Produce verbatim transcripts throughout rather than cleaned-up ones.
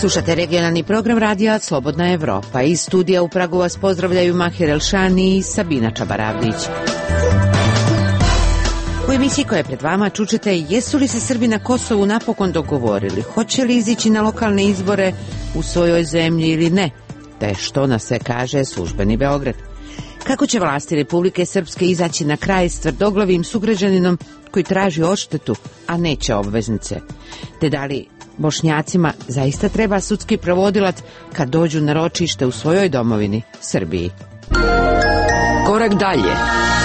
Slušate regionalni program radija Slobodna Evropa. Iz studija u Pragu vas pozdravljaju Mahir Elšani i Sabina Čabaravdić. U emisiji koja je pred vama čućete jesu li se Srbi na Kosovu napokon dogovorili, hoće li izići na lokalne izbore u svojoj zemlji ili ne, te što nas sve kaže službeni Beograd. Kako će vlasti Republike Srpske izaći na kraj s tvrdoglavim sugrađaninom koji traži odštetu, a neće obveznice, te da li Bošnjacima zaista treba sudski provodilac kad dođu na ročište u svojoj domovini, Srbiji. Korak dalje.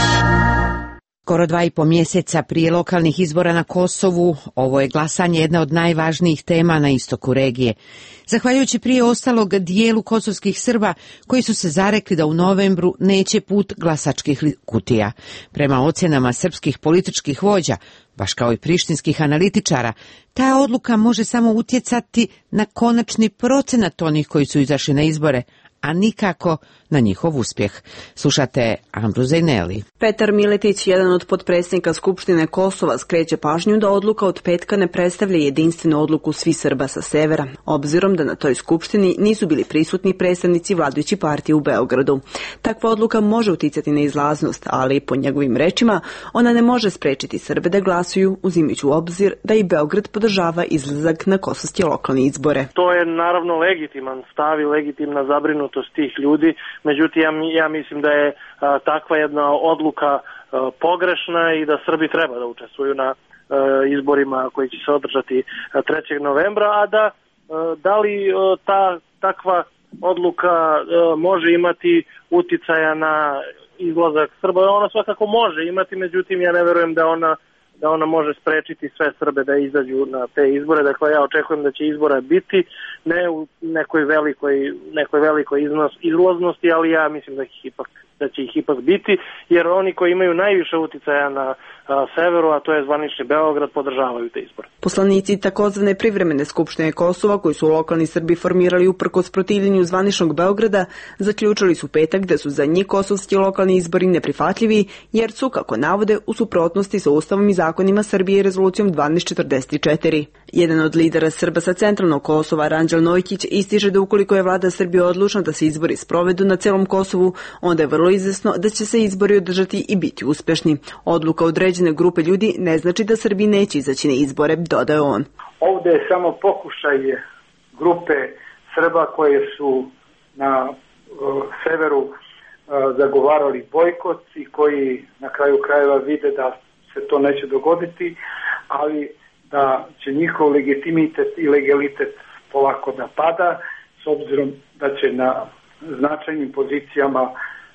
Skoro dva i po mjeseca prije lokalnih izbora na Kosovu, ovo je glasanje jedna od najvažnijih tema na istoku regije. Zahvaljujući prije ostalog dijelu kosovskih Srba koji su se zarekli da u novembru neće put glasačkih kutija. Prema ocjenama srpskih političkih vođa, baš kao i prištinskih analitičara, ta odluka može samo utjecati na konačni procenat onih koji su izašli na izbore, a nikako na njihov uspjeh. Slušate Ambru Zejneli. Petar Miletić, jedan od potpredsjednika Skupštine Kosova, skreće pažnju da odluka od petka ne predstavlja jedinstvenu odluku svih Srba sa severa, obzirom da na toj skupštini nisu bili prisutni predstavnici vladajući partije u Beogradu. Takva odluka može uticati na izlaznost, ali po njegovim rečima ona ne može sprečiti Srbe da glasuju, uzimajući u obzir da i Beograd podržava izlazak na kosovske lokalne izbore. To je naravno legitiman stav i legitimna zabrinutost tih ljudi. Međutim, ja, ja mislim da je a, takva jedna odluka a, pogrešna i da Srbi treba da učestvuju na a, izborima koji će se održati trećeg novembra, a da, a, da li a, ta takva odluka a, može imati uticaja na izlazak Srba, ona svakako može imati, međutim ja ne verujem da ona da ona može sprečiti sve Srbe da izađu na te izbore. Dakle, ja očekujem da će izbora biti, ne u nekoj velikoj, nekoj velikoj iznos, izlaznosti, ali ja mislim da ih ipak da će ih ipak biti, jer oni koji imaju najviše uticaja na a, severu, a to je zvanični Beograd, podržavaju te izbore. Poslanici takozvane privremene skupštine Kosova, koji su lokalni Srbi formirali uprkos protivljenju zvaničnog Beograda, zaključili su petak da su za njih kosovski lokalni izbori neprihvatljivi, jer su, kako navode, u suprotnosti sa Ustavom i zakonima Srbije i rezolucijom dvanaest četrdeset četiri. Jedan od lidera Srba sa centralnog Kosova, Ranđel Nojkić, ističe da ukoliko je vlada Srbije odlučna da se izbori sprovedu na celom Kosovu, onda je vrlo izvesno da će se izbori održati i biti uspešni. Odluka određene grupe ljudi ne znači da Srbi neće izaći na izbore, dodaje on. Ovdje je samo pokušaj grupe Srba koje su na uh, severu uh, zagovarali bojkot i koji na kraju krajeva vide da se to neće dogoditi, ali da će njihov legitimitet i legalitet polako da pada, s obzirom da će na značajnim pozicijama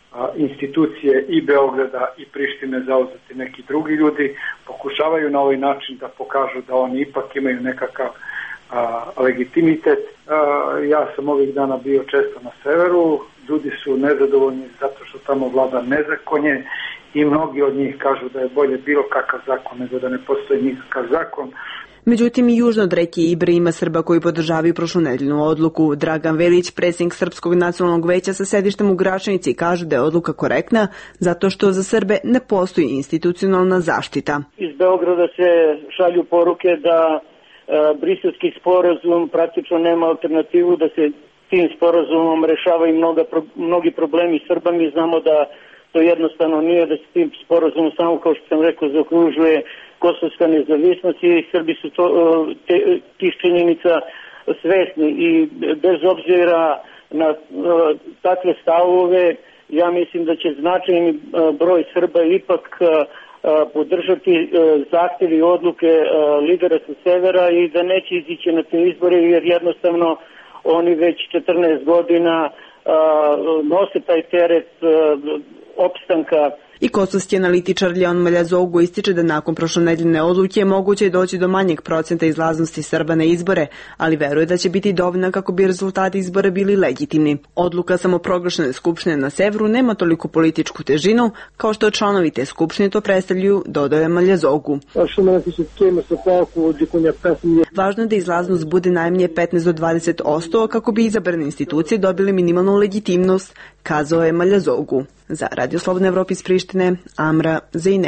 institucije i Beograda i Prištine zauzeti neki drugi ljudi, pokušavaju na ovaj način da pokažu da oni ipak imaju nekakav a, legitimitet. A, ja sam ovih dana bio često na severu, ljudi su nezadovoljni zato što tamo vlada nezakonje i mnogi od njih kažu da je bolje bilo kakav zakon nego da ne postoji nikakav zakon. Međutim, i južno od reke Ibre ima Srba koji podržavaju prošlonedeljnu odluku. Dragan Velić, predsjednik Srpskog nacionalnog veća sa sedištem u Gračanici, kaže da je odluka korektna zato što za Srbe ne postoji institucionalna zaštita. Iz Beograda se šalju poruke da e, briselski sporazum praktično nema alternativu, da se tim sporazumom rešavaju mnoga, mnogi problemi Srba. Mi znamo da to jednostavno nije, da se tim sporazumom samo, kao što sam rekao, zaokružuje kosovska nezavisnost i Srbi su to, te, tih činjenica svesni i bez obzira na takve stavove, ja mislim da će značajni broj Srba ipak podržati zahtjevi i odluke lidera sa severa i da neće izići na te izbore, jer jednostavno oni već četrnaest godina nose taj teret opstanka. I kosovski analitičar Leon Maljazogu ističe da nakon prošlonedeljne odluke je moguće doći do manjeg procenta izlaznosti Srba na izbore, ali veruje da će biti dovoljna kako bi rezultati izbora bili legitimni. Odluka samoproglašene skupštine na severu nema toliko političku težinu kao što članovi te skupštine to predstavljaju, dodaje Maljazogu. Važno je da izlaznost bude najmanje petnaest do dvadeset posto kako bi izabrane institucije dobile minimalnu legitimnost, kazao je Maljazogu. Za Radio Slobodna Evropa iz Prištine, Amra Zejneli.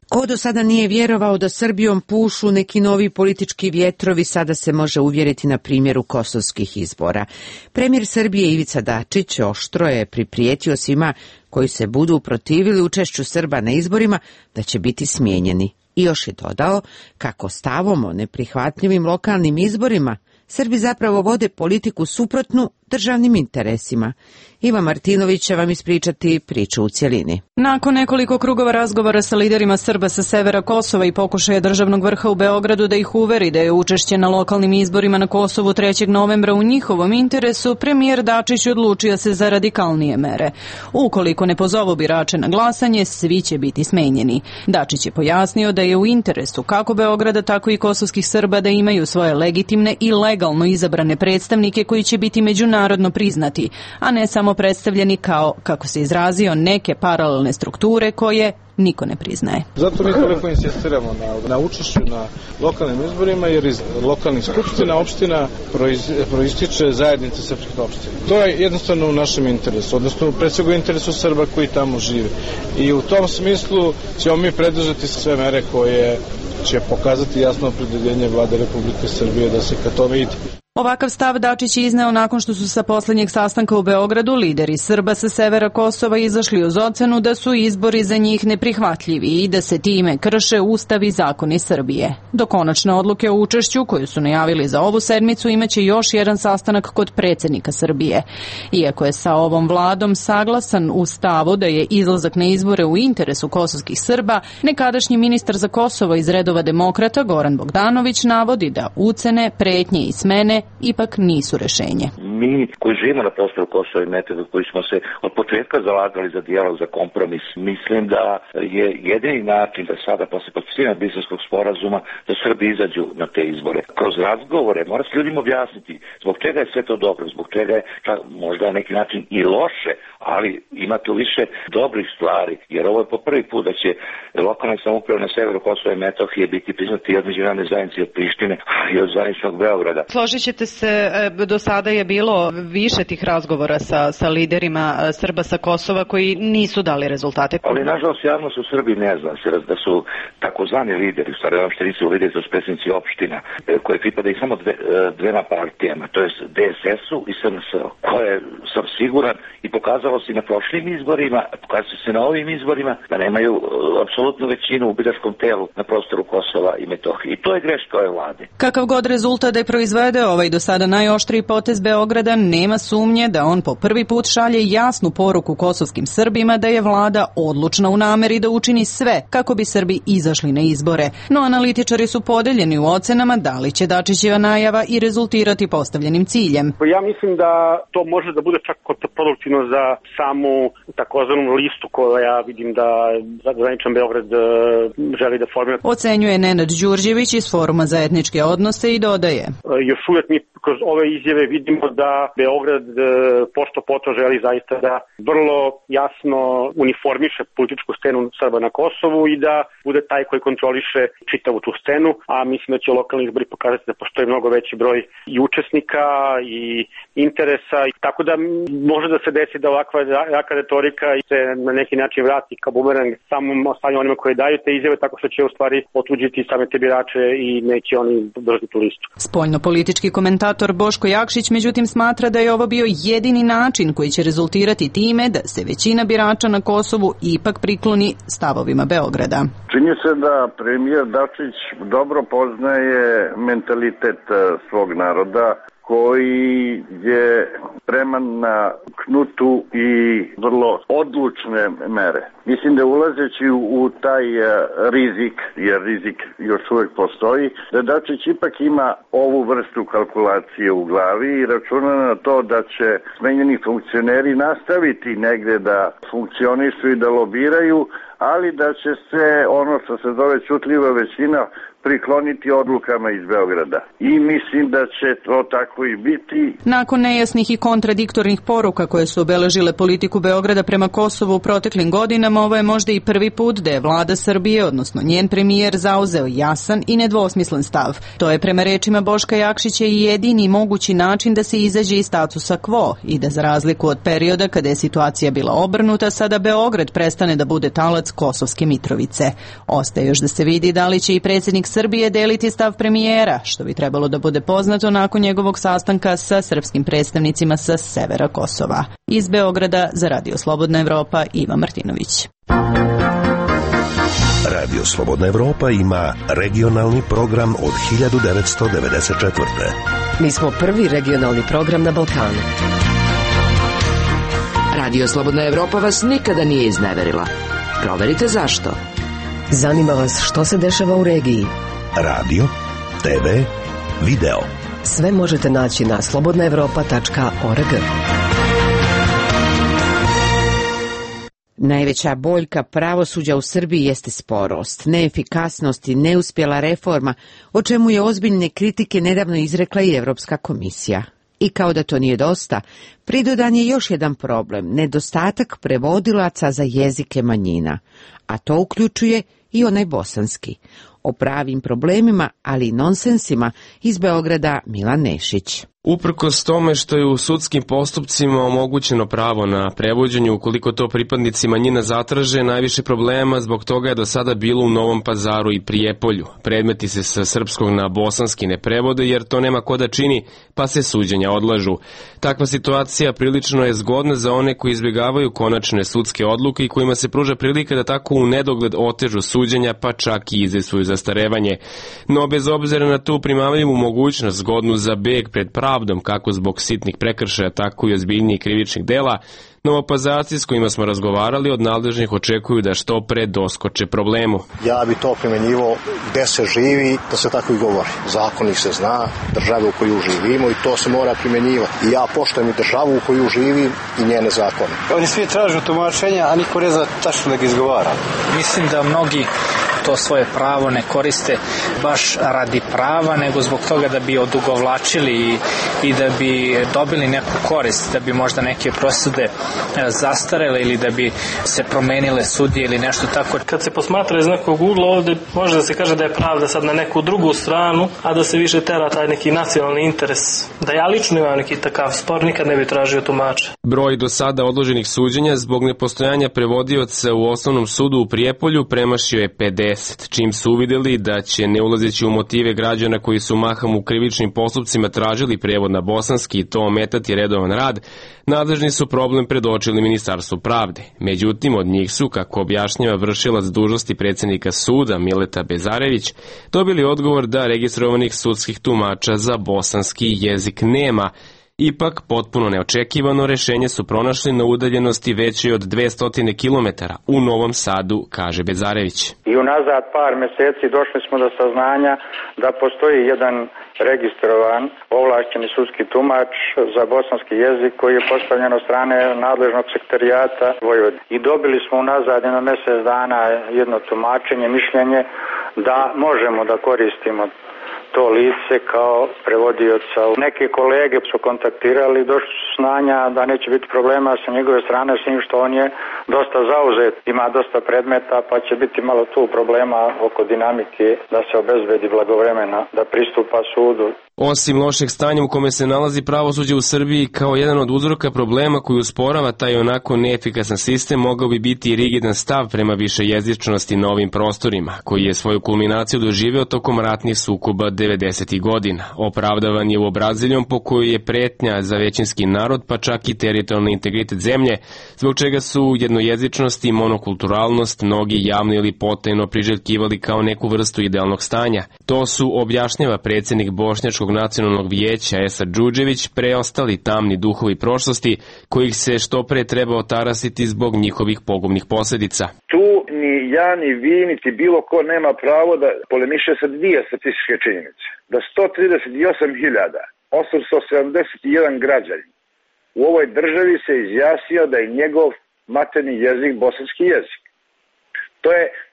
Ko do sada nije vjerovao da Srbijom pušu neki novi politički vjetrovi, sada se može uvjeriti na primjeru kosovskih izbora. Premijer Srbije Ivica Dačić oštro je priprijetio svima koji se budu protivili učešću Srba na izborima da će biti smijenjeni. I još je dodao kako stavom o neprihvatljivim lokalnim izborima Srbi zapravo vode politiku suprotnu državnim interesima. Iva Martinović će vam ispričati priču u cjelini. Nakon nekoliko krugova razgovora sa liderima Srba sa severa Kosova i pokušaja državnog vrha u Beogradu da ih uveri da je učešće na lokalnim izborima na Kosovu trećeg novembra u njihovom interesu, premijer Dačić odlučio se za radikalnije mere. Ukoliko ne pozovu birače na glasanje, svi će biti smenjeni. Dačić je pojasnio da je u interesu kako Beograda, tako i kosovskih Srba da imaju svoje legitimne i legalno izabrane predstavnike koji će biti međunarodno priznati, a ne samo predstavljeni kao, kako se izrazio, neke paralelne strukture koje niko ne priznaje. Zato mi toliko insistiramo na, na učešću na lokalnim izborima, jer iz lokalnih skupština opština proiz, proističe zajednica srpskih opština. To je jednostavno u našem interesu, odnosno pre svega u interesu Srba koji tamo žive. I u tom smislu ćemo mi predržati sve mere koje će pokazati jasno opredeljenje Vlade Republike Srbije da se ka tome ide. Ovakav stav Dačić je izneo nakon što su sa posljednjeg sastanka u Beogradu lideri Srba sa severa Kosova izašli uz ocenu da su izbori za njih neprihvatljivi i da se time krše Ustav i zakoni Srbije. Do konačne odluke o učešću, koju su najavili za ovu sedmicu, imaće još jedan sastanak kod predsjednika Srbije. Iako je sa ovom vladom saglasan u stavu da je izlazak na izbore u interesu kosovskih Srba, nekadašnji ministar za Kosovo iz redova demokrata Goran Bogdanović navodi da ucene, pretnje i smene ipak nisu rešenje. Mi koji živimo na prostoru Kosova i Metohije, koji smo se od početka zalagali za dijalog, za kompromis, mislim da je jedini način da sada posle potpisivanja Briselskog sporazuma da Srbi izađu na te izbore. Kroz razgovore mora se ljudima objasniti zbog čega je sve to dobro, zbog čega je možda na neki način i loše, ali ima tu više dobrih stvari, jer ovo je po prvi put da će lokalne samouprave na severu Kosova i Metohije biti priznati od međunarodne zajednice, od Prištine i od zvaničnog Beograda. Složit ćete se, do sada je bilo više tih razgovora sa, sa liderima Srba sa Kosova koji nisu dali rezultate. Ali nažalost javnost u Srbiji ne zna se da su takozvani lideri, u stvari uopšte nisu lideri, to su predsjednici opština, koje pripadaju samo dve, dvema partijama, to je D S S-u i S N S-u, koje sam siguran i pokazalo se na prošlim izborima, pokazalo se na ovim izborima da nemaju apsolutnu većinu u biračkom telu na prostoru Kosova i Metohije. I to je greška ove vlade. Kakav god rezultat da je proizvede ovaj do sada najoštriji potez Beograda, nema sumnje da on po prvi put šalje jasnu poruku kosovskim Srbima da je vlada odlučna u nameri da učini sve kako bi Srbi izašli na izbore. No analitičari su podeljeni u ocenama da li će Dačićeva najava i rezultirati postavljenim ciljem. Ja mislim da to može da bude čak kontraproduktivno za samu takozvanu listu koju ja vidim da zvaničan Beograd želi da formira. Ocenjuje Nenad Đurđević iz Foruma za etničke odnose i dodaje. Još uvijek mi kroz ove izjave vidimo da Beograd pošto poto želi zaista da vrlo jasno uniformiše političku scenu Srba na Kosovu i da bude taj koji kontroliše čitavu tu scenu, a mislim da će lokalni izbori pokazati da postoji mnogo veći broj i učesnika i interesa, tako da može da se desi da ovakva jaka retorika se na neki način vrati kao bumerang samom ostalim onima koji daju te izjave, tako što će u stvari otuđiti same te birače i neće oni držati tu listu. Spoljnopolitički komentator Boško Jakšić međutim smatra da je ovo bio jedini način koji će rezultirati time da se većina birača na Kosovu ipak prikloni stavovima Beograda. Čini se da premijer Dačić dobro poznaje mentalitet svog naroda, koji je spreman na knutu i vrlo odlučne mere. Mislim da ulazeći u taj rizik, jer rizik još uvijek postoji, da Dačić ipak ima ovu vrstu kalkulacije u glavi i računa na to da će smenjeni funkcioneri nastaviti negde da funkcionišu i da lobiraju, ali da će se ono što se zove ćutljiva većina prikloniti odlukama iz Beograda. I mislim da će to tako i biti. Nakon nejasnih i kontradiktornih poruka koje su obeležile politiku Beograda prema Kosovu u proteklim godinama, ovo je možda i prvi put da je vlada Srbije, odnosno njen premijer, zauzeo jasan i nedvosmislen stav. To je prema rečima Boška Jakšića i jedini mogući način da se izađe iz statusa quo i da za razliku od perioda kada je situacija bila obrnuta, sada Beograd prestane da bude talac Kosovske Mitrovice. Ostaje još da se vidi da li će i predsjednik Srbije deliti stav premijera, što bi trebalo da bude poznato nakon njegovog sastanka sa srpskim predstavnicima sa severa Kosova. Iz Beograda za Radio Slobodna Evropa, Iva Martinović. Radio Slobodna Evropa ima regionalni program od hiljadu devetsto devedeset četvrte. Mi smo prvi regionalni program na Balkanu. Radio Slobodna Evropa vas nikada nije izneverila. Proverite zašto. Zanima vas što se dešava u regiji. Radio, te ve, video. Sve možete naći na slobodna evropa tačka org. Najveća boljka pravosuđa u Srbiji jeste sporost, neefikasnost i neuspjela reforma, o čemu je ozbiljne kritike nedavno izrekla i Evropska komisija. I kao da to nije dosta, pridodan je još jedan problem, nedostatak prevodilaca za jezike manjina, a to uključuje i onaj bosanski. O pravim problemima, ali i nonsensima, iz Beograda Milan Nešić. Uprkos tome što je u sudskim postupcima omogućeno pravo na prevođenje ukoliko to pripadnici manjina zatraže, najviše problema zbog toga je do sada bilo u Novom Pazaru i Prijepolju. Predmeti se sa srpskog na bosanski ne prevode jer to nema ko da čini, pa se suđenja odlažu. Takva situacija prilično je zgodna za one koji izbjegavaju konačne sudske odluke i kojima se pruža prilika da tako u nedogled otežu suđenja, pa čak i izvesuju zastarevanje. No bez obzira na tu primamljivu mogućnost zgodnu za beg pred pravdom, kako zbog sitnih prekršaja, tako i ozbiljnijih krivičnih dela, Novopazarci s kojima smo razgovarali od nadležnih očekuju da što pre doskoče problemu. Ja bi to primenjivo gde se živi, da se tako i govori. Zakon ih se zna, države u koju živimo i to se mora primenjivati. I ja poštujem i državu u koju živim i njene zakone. Oni svi tražu tumačenja, a niko ne zna tačno da ga izgovara. Mislim da mnogi to svoje pravo ne koriste baš radi prava, nego zbog toga da bi odugovlačili i, i da bi dobili neku korist, da bi možda neke presude zastarele ili da bi se promenile sudije ili nešto tako. Kad se posmatra iz nekog ugla, ovde može da se kaže da je pravda sad na neku drugu stranu, a da se više tera taj neki nacionalni interes. Da ja lično imam neki takav spor, nikad ne bi tražio tumača. Broj do sada odloženih suđenja zbog nepostojanja prevodioca u osnovnom sudu u Prijepolju premašio je pedeset, čim su uvideli da će, ne ulazeći u motive građana koji su mahom u krivičnim postupcima tražili prevod na bosanski i to ometati redovan rad, nadležni su problem predočili Ministarstvu pravde. Međutim, od njih su, kako objašnjava vršilac dužnosti predsjednika suda Mileta Bezarević, dobili odgovor da registrovanih sudskih tumača za bosanski jezik nema. Ipak, potpuno neočekivano rešenje su pronašli na udaljenosti većoj od dvesta kilometara u Novom Sadu, kaže Bezarević. I unazad par meseci došli smo do saznanja da postoji jedan registrovan ovlašćeni sudski tumač za bosanski jezik koji je postavljen od strane nadležnog sekretarijata Vojvodine. I dobili smo unazad jedno mjesec dana jedno tumačenje, mišljenje da možemo da koristimo to lice kao prevodioca. Neke kolege su kontaktirali, došli su znanja da neće biti problema sa njegove strane, s njim što on je dosta zauzet, ima dosta predmeta, pa će biti malo tu problema oko dinamike da se obezbedi blagovremena, da pristupa sudu. Osim lošeg stanja u kome se nalazi pravosuđe u Srbiji, kao jedan od uzroka problema koji usporava taj onako neefikasan sistem, mogao bi biti i rigidan stav prema višejezičnosti na ovim prostorima, koji je svoju kulminaciju doživeo tokom ratnih sukoba devedesetih godina. Opravdavan je u obraziljom po kojoj je pretnja za većinski narod, pa čak i teritorijalni integritet zemlje, zbog čega su jednojezičnost i monokulturalnost mnogi javno ili potajno priželjkivali kao neku vrstu idealnog stanja. To su, objašnjava predsjednik Bošnjačkog nacionalnog vijeća Esad Đurđević, preostali tamni duhovi prošlosti kojih se što pre treba otarasiti zbog njihovih pogubnih posljedica. Tu ni ja, ni vi, niti bilo ko nema pravo da polemiše sa dvije statističke činjenice. Da sto trideset osam hiljada osamsto sedamdeset jedan građanin u ovoj državi se izjasnio da je njegov materni jezik bosanski jezik. To je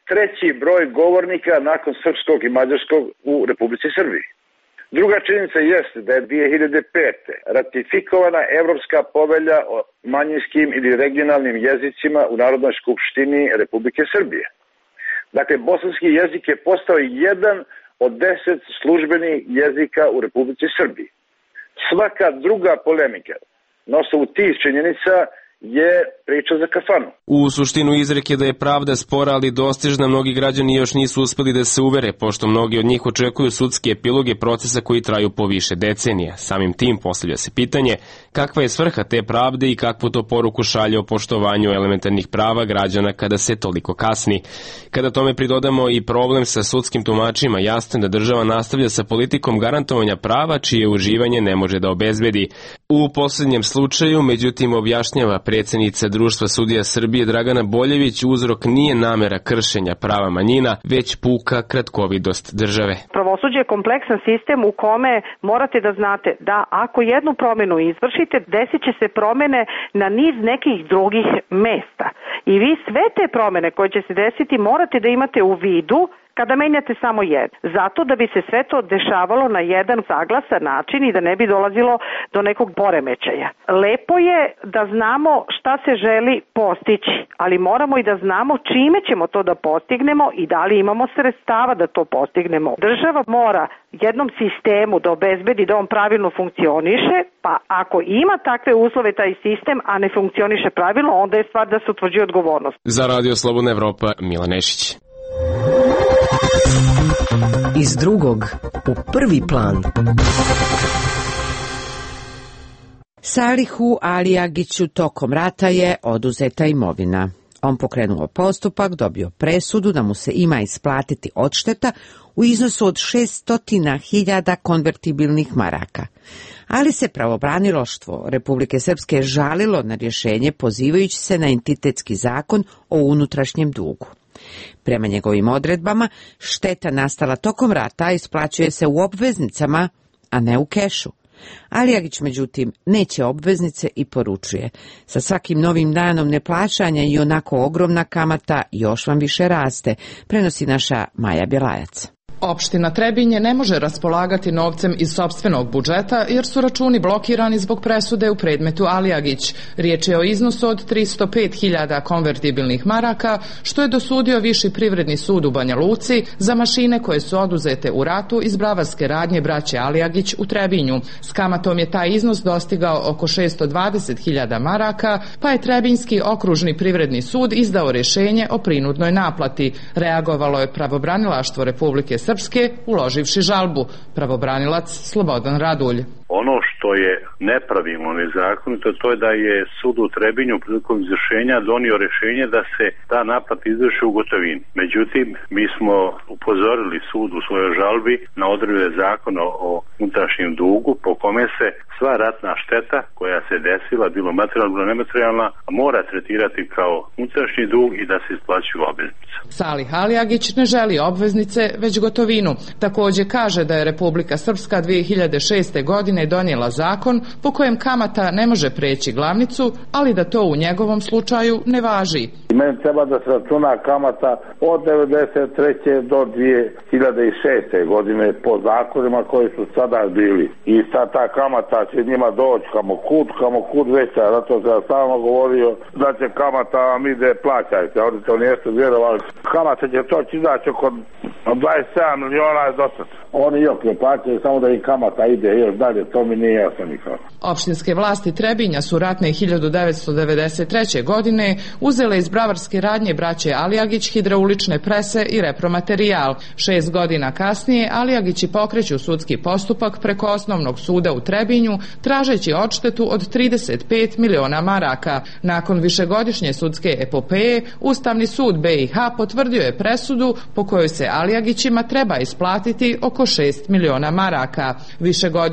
treći broj govornika nakon srpskog i mađarskog u Republici Srbiji. Druga činjenica jeste da je dve hiljade pete. ratifikovana Evropska povelja o manjinskim ili regionalnim jezicima u Narodnoj skupštini Republike Srbije. Dakle, bosanski jezik je postao jedan od deset službenih jezika u Republici Srbiji. Svaka druga polemika na osnovu tih činjenica je priča za kafanu. U suštinu izreke da je pravda spora, ali dostižna, mnogi građani još nisu uspeli da se uvere, pošto mnogi od njih očekuju sudske epiloge procesa koji traju po više decenija. Samim tim postavlja se pitanje kakva je svrha te pravde i kakvu to poruku šalje o poštovanju elementarnih prava građana kada se toliko kasni. Kada tome pridodamo i problem sa sudskim tumačima, jasno da država nastavlja sa politikom garantovanja prava čije uživanje ne može da obezbedi. U poslednjem slučaju, međutim, objašnjava predsjednica Društva sudija Srbije Dragana Boljević, uzrok nije namera kršenja prava manjina, već puka kratkovidost države. Pravosuđe je kompleksan sistem u kome morate da znate da ako jednu promenu izvršite, desit će se promene na niz nekih drugih mesta. I vi sve te promene koje će se desiti morate da imate u vidu kada menjate samo jedno. Zato da bi se sve to dešavalo na jedan saglasan način i da ne bi dolazilo do nekog poremećaja. Lepo je da znamo šta se želi postići, ali moramo i da znamo čime ćemo to da postignemo i da li imamo sredstava da to postignemo. Država mora jednom sistemu da obezbedi da on pravilno funkcioniše, pa ako ima takve uslove taj sistem, a ne funkcioniše pravilno, onda je stvar da se utvrđuje odgovornost. Za Radio Slobodna Evropa, Milan Nešić. Iz drugog u prvi plan. Salihu Alijagiću tokom rata je oduzeta imovina. On pokrenuo postupak, dobio presudu da mu se ima isplatiti odšteta u iznosu od šessto hiljada konvertibilnih maraka. Ali se pravobranilaštvo Republike Srpske žalilo na rješenje pozivajući se na entitetski zakon o unutrašnjem dugu. Prema njegovim odredbama, šteta nastala tokom rata isplaćuje se u obveznicama, a ne u kešu. Alijagić, međutim, neće obveznice i poručuje: sa svakim novim danom neplaćanja i onako ogromna kamata još vam više raste, prenosi naša Maja Bjelajac. Opština Trebinje ne može raspolagati novcem iz sopstvenog budžeta jer su računi blokirani zbog presude u predmetu Alijagić. Riječ je o iznosu od tristo pet hiljada konvertibilnih maraka, što je dosudio Viši privredni sud u Banja Luci za mašine koje su oduzete u ratu iz bravarske radnje braće Alijagić u Trebinju. S kamatom je taj iznos dostigao oko šessto dvadeset hiljada maraka, pa je Trebinjski okružni privredni sud izdao rješenje o prinudnoj naplati. Reagovalo je pravobranilaštvo Republike Srpske uloživši žalbu. Pravobranilac Slobodan Radulj. Ono što je nepravilno, nezakonito, to je da je sud u Trebinju prilikom izvršenja donio rješenje da se ta naplata izvrši u gotovini. Međutim, mi smo upozorili sud u svojoj žalbi na odredbe zakona o unutrašnjem dugu po kome se sva ratna šteta koja se desila, bilo materijalna, bilo nematerijalna, mora tretirati kao unutrašnji dug i da se isplaćuju obveznice. Salih Alijagić ne želi obveznice, već gotovinu. Također kaže da je Republika Srpska dve hiljade šeste. godine donijela zakon po kojem kamata ne može preći glavnicu, ali da to u njegovom slučaju ne važi. Meni treba da se računa kamata od devedeset treće. do dve hiljade šeste. godine po zakonima koji su sada bili. I sad ta kamata će njima doći kamo kud, kamo kud veća. Zato sam ja stalno govorio da će kamata vam ide plaćajte. Oni to nijesu vjerovali. Kamata će to izaći oko dvadeset sedam miliona je dosta. Oni još ne plaćaju, samo da im kamata ide još dalje, to mi nije jasno nikako. Opštinske vlasti Trebinja su ratne hiljadu devetsto devedeset treće. godine uzele iz bravarske radnje braće Alijagić hidraulične prese i repromaterijal. Šest godina kasnije Alijagići pokreću sudski postupak preko osnovnog suda u Trebinju, tražeći odštetu od trideset pet miliona maraka. Nakon višegodišnje sudske epopeje, Ustavni sud B i H potvrdio je presudu po kojoj se Alijagićima treba isplatiti oko šest miliona maraka. Višegodišnje sudske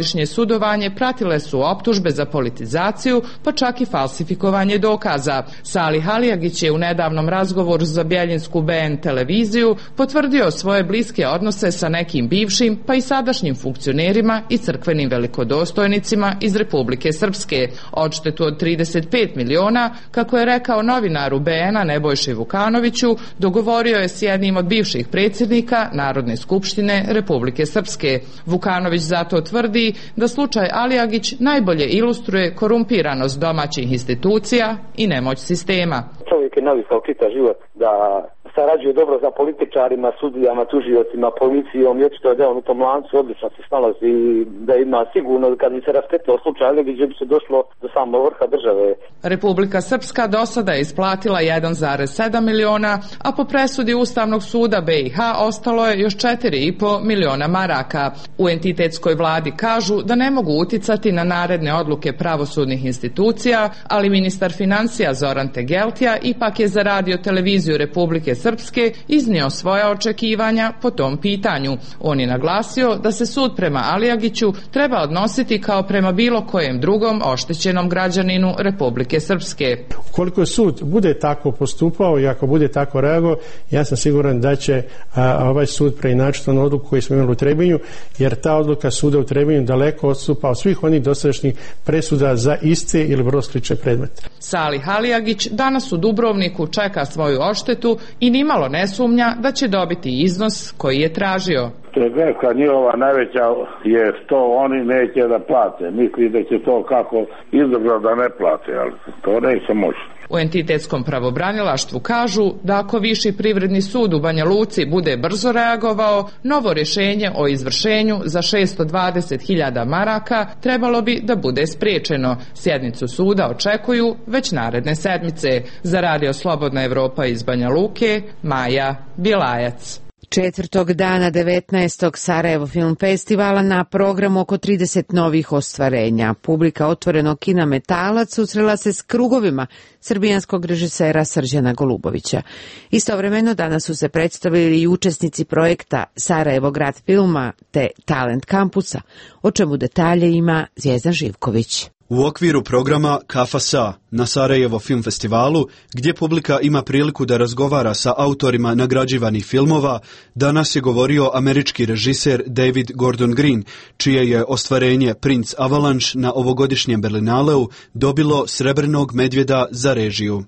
sudovanje pratile su optužbe za politizaciju, pa čak i falsifikovanje dokaza. Salih Alijagić je u nedavnom razgovoru za Bjeljinsku B N televiziju potvrdio svoje bliske odnose sa nekim bivšim, pa i sadašnjim funkcionerima i crkvenim velikodostojnicima iz Republike Srpske. Odštetu od trideset pet miliona, kako je rekao novinaru B N-a Nebojši Vukanoviću, dogovorio je s jednim od bivših predsjednika Narodne skupštine Republike Srpske. Vukanović zato tvrdi da slučaj Alijagić najbolje ilustruje korumpiranost domaćih institucija i nemoć sistema. Čovjek je navikao čitav život da sarađuje dobro za političarima, sudijama, tužiocima, policijom i očito je da on u tom lancu odlično se snalazi i da ima sigurno kad bi se raspetao slučaj gdje bi se došlo do samog vrha države. Republika Srpska do sada je isplatila jedan zarez sedam miliona, a po presudi Ustavnog suda B i H ostalo je još četiri i po miliona maraka. U entitetskoj vladi kažu da ne mogu uticati na naredne odluke pravosudnih institucija, ali ministar financija Zoran Tegeltija ipak je za radio televiziju Republike Srpske iznio svoja očekivanja po tom pitanju. On je naglasio da se sud prema Alijagiću treba odnositi kao prema bilo kojem drugom oštećenom građaninu Republike Srpske. Ukoliko sud bude tako postupao i ako bude tako reagovao, ja sam siguran da će a, ovaj sud preinačiti onu odluku koju smo imali u Trebinju, jer ta odluka suda u Trebinju daleko odstupa od svih onih dosadašnjih presuda za iste ili vrlo slične predmete. Salih Alijagić danas u Dubrovniku čeka svoju odštetu i nimalo ne sumnja da će dobiti iznos koji je tražio. Greška njihova najveća je što oni neće da plate. Misli da će to kako izdržati da ne plate, ali to neće moći. U entitetskom pravobranilaštvu kažu da ako Viši privredni sud u Banja Luci bude brzo reagovao, novo rješenje o izvršenju za šessto dvadeset hiljada maraka trebalo bi da bude spriječeno. Sjednicu suda očekuju već naredne sedmice. Za Radio Slobodna Evropa iz Banja Luke, Maja Bjelajac. Četvrtog dana devetnaestog Sarajevo Film Festivala na programu oko trideset novih ostvarenja. Publika otvorenog kina Metalac susrela se s krugovima srbijanskog režisera Srđana Golubovića. Istovremeno danas su se predstavili i učesnici projekta Sarajevo grad filma te Talent kampusa, o čemu detalje ima Zvijezdan Živković. U okviru programa Kafa Sa na Sarajevo Film Festivalu, gdje publika ima priliku da razgovara sa autorima nagrađivanih filmova, danas je govorio američki režiser David Gordon Green, čije je ostvarenje Prince Avalanche na ovogodišnjem Berlinaleu dobilo srebrnog medvjeda za režiju.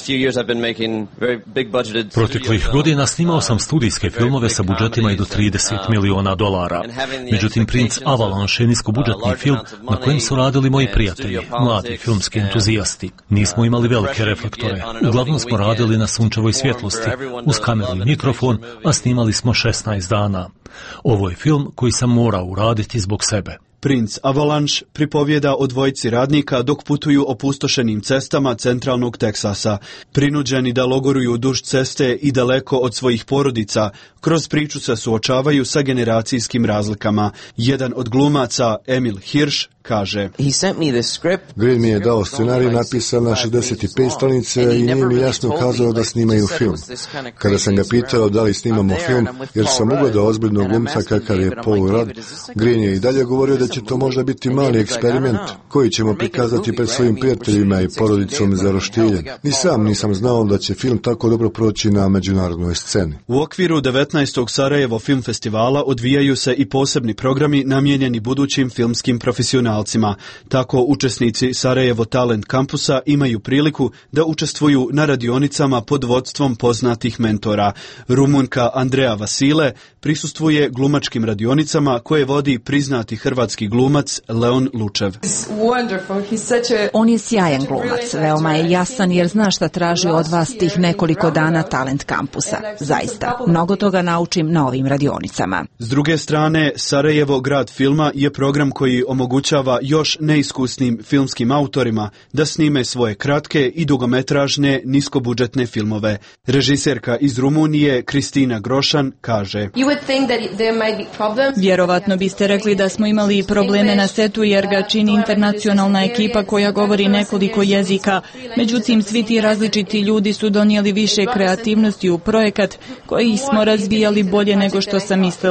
Proteklih godina snimao sam studijske filmove sa budžetima i do trideset miliona dolara. Međutim, Prince Avalanche je niskobudžetni film na kojem su radili moji prijatelji, mladi filmski entuzijasti. Nismo imali velike reflektore. Uglavnom smo radili na sunčevoj svjetlosti, uz kameru i mikrofon, a snimali smo šesnaest dana. Ovo je film koji sam morao uraditi zbog sebe. Prince Avalanche pripovjeda o dvojici radnika dok putuju opustošenim cestama centralnog Teksasa. Prinuđeni da logoruju duž ceste i daleko od svojih porodica, kroz priču se suočavaju sa generacijskim razlikama. Jedan od glumaca, Emil Hirsch, kaže: Green mi je dao scenarij napisan na šezdeset pet stranice i nije mi jasno kazao da snimaju film. Kada sam ga pitao da li snimamo film, jer sam ugledao ozbiljnog glumca kakav je Paul Rudd, Green je i dalje govorio da će to možda biti mali eksperiment koji ćemo prikazati pred svojim prijateljima i porodicom za roštilje. Ni sam nisam znao da će film tako dobro proći na međunarodnoj sceni. U okviru devetnaestog Sarajevo Film Festivala odvijaju se i posebni programi namijenjeni budućim filmskim profesionalcima. Tako učesnici Sarajevo Talent kampusa imaju priliku da učestvuju na radionicama pod vodstvom poznatih mentora. Rumunka Andrea Vasile prisustvuje glumačkim radionicama koje vodi priznati hrvatski glumac Leon Lučev. On je sjajan glumac, veoma je jasan jer zna šta traži od vas tih nekoliko dana Talent kampusa. Zaista, mnogo toga naučim na ovim radionicama. S druge strane, Sarajevo grad filma je program koji omogućava još neiskusnim filmskim autorima da snime svoje kratke i dugometražne niskobudžetne filmove. Režiserka iz Rumunije Kristina Grošan kaže: Vjerovatno biste rekli da smo imali probleme na setu jer ga čini internacionalna ekipa koja govori nekoliko jezika. Međutim, svi ti različiti ljudi su donijeli više kreativnosti u projekat koji smo razvijali bolje nego što sam mislila.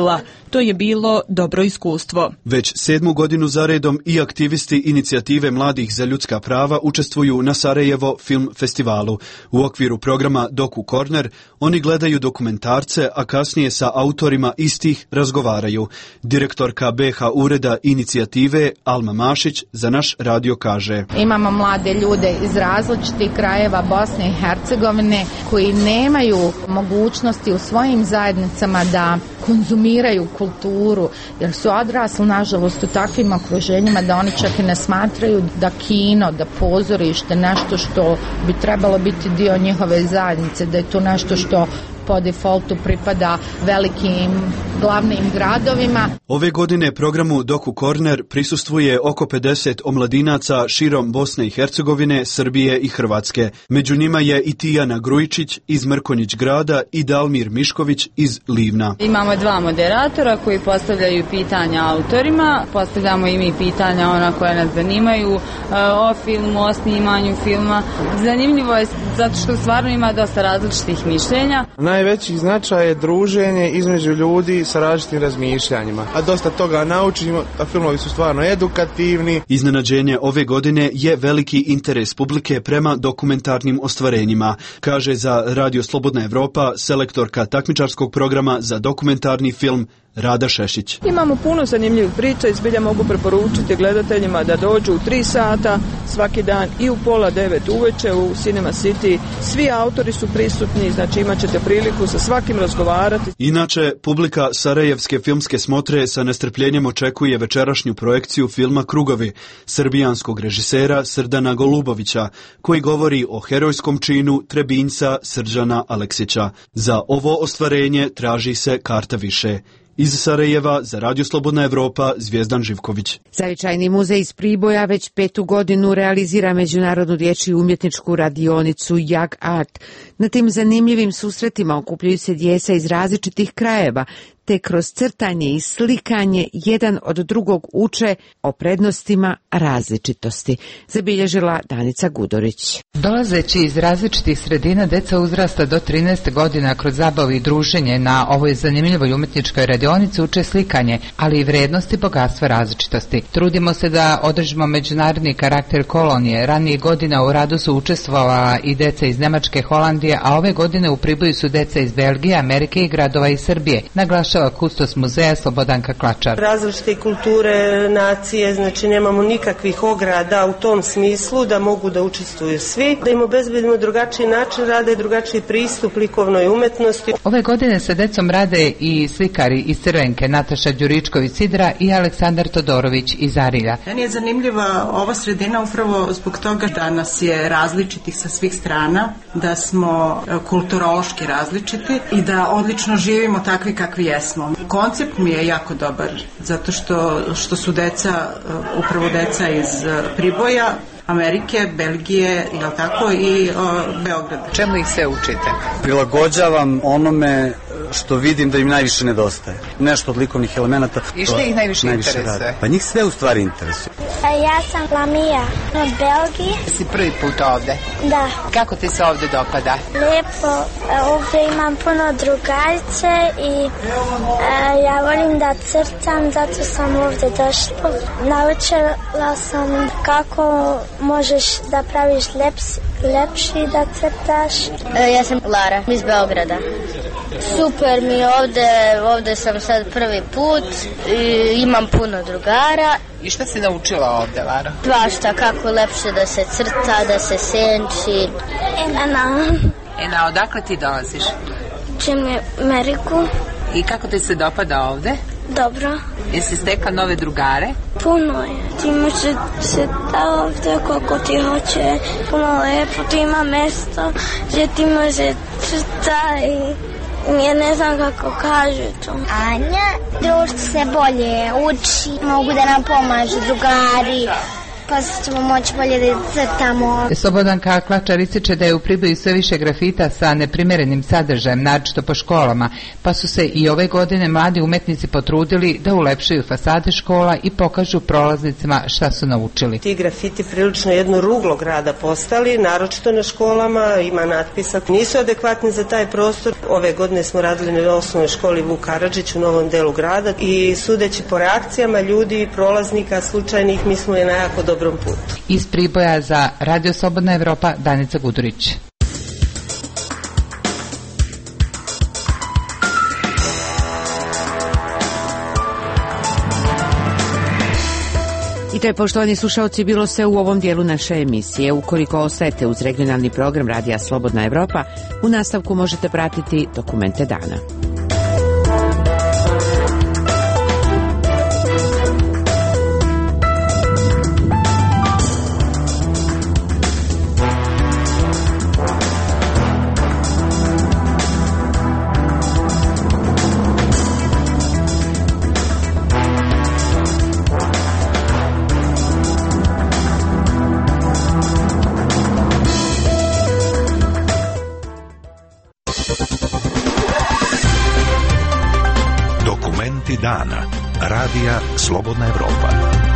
To je bilo dobro iskustvo. Već sedmu godinu zaredom i aktivisti inicijative mladih za ljudska prava učestvuju na Sarajevo Film Festivalu. U okviru programa Doku Corner oni gledaju dokumentarce, a kasnije sa autorima istih razgovaraju. Direktorka B H ureda inicijative Alma Mašić za naš radio kaže: Imamo mlade ljude iz različitih krajeva Bosne i Hercegovine koji nemaju mogućnosti u svojim zajednicama da konzumiraju kulturu, jer su odrasli nažalost u takvim okruženjima da oni čak i ne smatraju da kino, da pozorište nešto što bi trebalo biti dio njihove zajednice, da je to nešto što po defaultu pripada velikim glavnim gradovima. Ove godine programu Doku Corner prisustvuje oko pedeset omladinaca širom Bosne i Hercegovine, Srbije i Hrvatske. Među njima je i Tijana Grujičić iz Mrkonjić grada i Dalmir Mišković iz Livna. Imamo dva moderatora koji postavljaju pitanja autorima, postavljamo i mi pitanja ona koja nas zanimaju o filmu, o snimanju filma. Zanimljivo je zato što stvarno ima dosta različitih mišljenja. Najveći značaj je druženje između ljudi sa različitim razmišljanjima, a dosta toga naučimo, a filmovi su stvarno edukativni. Iznenađenje ove godine je veliki interes publike prema dokumentarnim ostvarenjima, kaže za Radio Slobodna Evropa selektorka takmičarskog programa za dokumentarni film Rada Šešić. Imamo puno zanimljivih priča i zbilja mogu preporučiti gledateljima da dođu u tri sata svaki dan i u pola devet uveče u Cinema City. Svi autori su prisutni, znači imat ćete priliku sa svakim razgovarati. Inače, publika Sarajevske filmske smotre sa nestrpljenjem očekuje večerašnju projekciju filma Krugovi srbijanskog režisera Srdana Golubovića, koji govori o herojskom činu Trebinjca Srđana Aleksića. Za ovo ostvarenje traži se karta više. Iz Sarajeva za Radio Slobodna Evropa Zvijezdan Živković. Zavičajni muzej iz Priboja već petu godinu realizira međunarodnu dječju umjetničku radionicu Young Art. Na tim zanimljivim susretima okupljaju se djeca iz različitih krajeva, te kroz crtanje i slikanje jedan od drugog uče o prednostima različitosti, zabilježila Danica Gudorić. Dolazeći iz različitih sredina, deca uzrasta do trinaeste godina kroz zabavu i druženje na ovoj zanimljivoj umjetničkoj radionici uče slikanje, ali i vrednosti bogatstva različitosti. Trudimo se da održimo međunarodni karakter kolonije. Ranije godina u radu su učestvovala i deca iz Nemačke, Holandije, a ove godine u Priboju su deca iz Belgije, Amerike i gradova iz Srbije, naglašava kustos muzeja Slobodanka Klačar. Različite kulture, nacije, znači nemamo nikakvih ograda u tom smislu da mogu da učestvuju svi, da im obezbedimo drugačiji način rada i drugačiji pristup likovnoj umetnosti. Ove godine sa decom rade i slikari iz Crvenke, Nataša Đuričković-Sidra i Aleksandar Todorović iz Arilja. Meni je zanimljiva ova sredina upravo zbog toga da nas je različitih sa svih strana, da smo kulturološki različiti i da odlično živimo takvi kakvi jesmo. Koncept mi je jako dobar, zato što, što su deca, upravo deca iz Priboja, Amerike, Belgije, jel tako, i o, Beograda. Čemu ih sve učite? Prilagođavam onome što vidim da im najviše nedostaje. Nešto od likovnih elemenata. I što ih najviše, najviše interesuje? Radi. Pa njih sve u stvari interesuje. Ja sam Lamija od Belgije. Si prvi put ovde? Da. Kako ti se ovde dopada? Lepo, ovde imam puno drugarice i e, ja volim da crtam, zato sam ovde došla. Naučila sam kako možeš da praviš leps, lepši da crtaš. E, ja sam Lara iz Beograda. Super mi je ovde, ovde sam sad prvi put i imam puno drugara. I šta si naučila ovde, Lara? Svašta, kako lepše da se crta, da se senči. Ena. Ena, odakle ti dolaziš? Čim Ameriku. I kako ti se dopada ovde? Dobro. Jesi stekla nove drugare? Puno je. Ti može se da ovde koliko ti hoće. Puno lepo, tu ima mesto gdje ti može crta i ja ne znam kako kažu to. Anja, društvo se bolje uči, mogu da nam pomažu drugari. pa ćemo moći bolje da crtamo. Slobodan Kaklačar ističe da je u Priboju sve više grafita sa neprimerenim sadržajem, naročito po školama, pa su se i ove godine mladi umetnici potrudili da ulepšaju fasade škola i pokažu prolaznicima šta su naučili. Ti grafiti prilično jedno ruglo grada postali, naročito na školama, ima natpisa, nisu adekvatni za taj prostor. Ove godine smo radili na osnovnoj školi Vuk Karadžić u novom delu grada i sudeći po reakcijama ljudi i prolaznika slučajnih, mi smo je na jako dobrom putu. Iz Priboja za Radio Slobodna Evropa, Danica Gudurić. I to je, poštovani slušalci, bilo sve u ovom dijelu naše emisije. Ukoliko ostajete uz regionalni program Radija Slobodna Evropa, u nastavku možete pratiti dokumente dana. Dana. Radija Slobodna Evropa.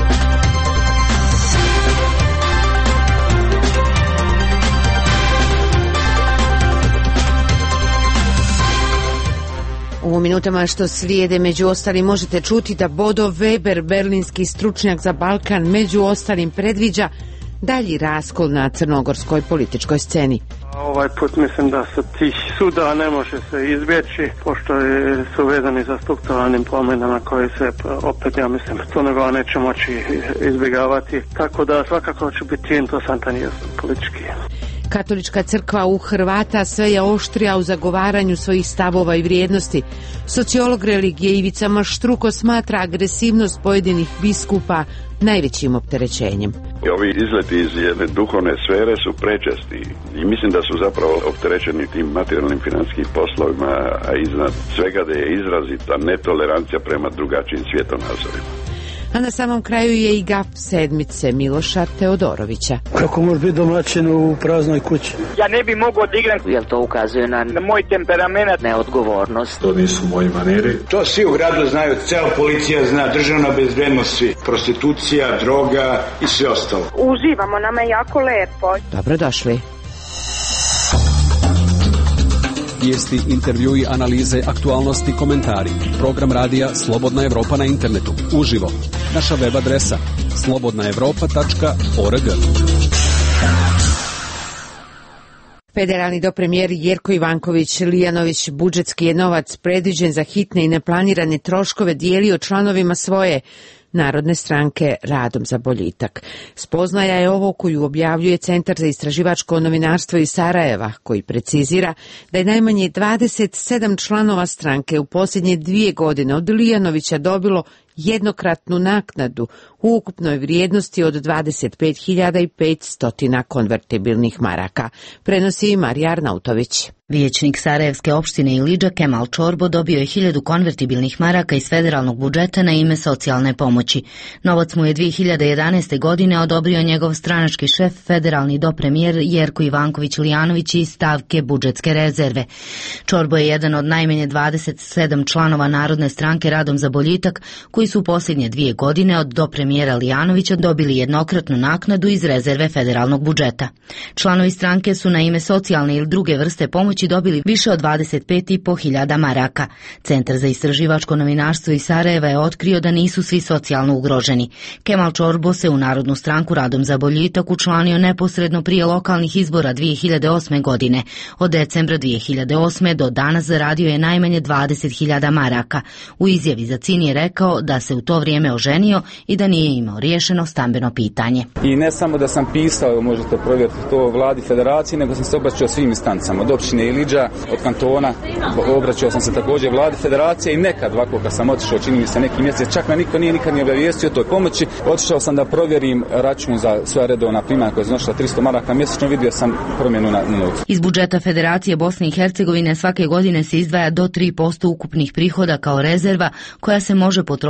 U minutama što slijede, među ostalim, možete čuti da Bodo Weber, berlinski stručnjak za Balkan, među ostalim predviđa dalji raskol na crnogorskoj političkoj sceni. Ovaj put mislim da se tih suda ne može se izbjeći, pošto je, su vezani za strukturalnim promjenama koje se opet, ja mislim, Crnogora neće moći izbjegavati. Tako da svakako će biti interesantan politički. Katolička crkva u Hrvata sve je oštrija u zagovaranju svojih stavova i vrijednosti. Sociolog religije Ivica Maštruko smatra agresivnost pojedinih biskupa najvećim opterećenjem. Ovi izleti iz jedne duhovne sfere su prečesti i mislim da su zapravo opterećeni tim materijalnim financijskim poslovima, a iznad svega da je izrazita netolerancija prema drugačijim svjetonazorima. A na samom kraju je i gaf sedmice Miloša Teodorovića. Kako može biti domaćin u praznoj kući? Ja ne bi mogao odigrati. Jel to ukazuje na, na moj temperament? Neodgovornost. To nisu moji maniri. To svi u gradu znaju, cela policija zna, državna bezbednost, svi. Prostitucija, droga i sve ostalo. Uživamo, nama je jako lepo. Dobrodošli. Vijesti, intervjui, analize, aktualnosti, komentari. Program radija Slobodna Evropa na internetu. Uživo. Naša web adresa slobodna evropa tačka org. Federalni dopremijer Jerko Ivanković Lijanović budžetski je novac predviđen za hitne i neplanirane troškove dijelio članovima svoje Narodne stranke Radom za boljitak. Spoznaja je ovo koju objavljuje Centar za istraživačko novinarstvo iz Sarajeva, koji precizira da je najmanje dvadeset sedam članova stranke u posljednje dvije godine od Lijanovića dobilo jednokratnu naknadu u ukupnoj vrijednosti od dvadeset pet hiljada petsto konvertibilnih maraka, prenosi Marija Arnautović. Vijećnik Sarajevske opštine Ilidža Kemal Čorbo dobio je hiljadu konvertibilnih maraka iz federalnog budžeta na ime socijalne pomoći. Novac mu je dvije hiljade jedanaeste. godine odobrio njegov stranački šef, federalni dopremijer Jerko Ivanković Lijanović iz stavke budžetske rezerve. Čorbo je jedan od najmanje dvadeset sedam članova Narodne stranke Radom za boljitak, koji su u posljednje dvije godine od dopremijera Lijanovića dobili jednokratnu naknadu iz rezerve federalnog budžeta. Članovi stranke su na ime socijalne ili druge vrste pomoći dobili više od dvadeset pet i po hiljada maraka. Centar za istraživačko novinarstvo iz Sarajeva je otkrio da nisu svi socijalno ugroženi. Kemal Čorbo se u Narodnu stranku Radom za boljitak učlanio neposredno prije lokalnih izbora dvije hiljade osme. godine. Od decembra dvije hiljade osme. do danas zaradio je najmanje dvadeset hiljada maraka. U izjavi za C I N je rekao da se u to vrijeme oženio i da nije imao riješeno stambeno pitanje. I ne samo da sam pisao, možete provjeriti to vladi federacije, nego sam se obraćao svim instancama, od opštine Ilidža, od kantona, obraćao sam se također vladi federacije i nekad ovako kad sam otišao, čini mi se neki mjesec, čak me niko nije nikad ni obavijestio o toj pomoći, otišao sam da provjerim račun za svoja redovna primanja koja je iznosila tristo maraka mjesečno, vidio sam promjenu na novcu. Iz budžeta Federacije Bosne i Hercegovine svake godine se izdvaja do tri posto ukupnih prihoda kao rezerva koja se može potrošiti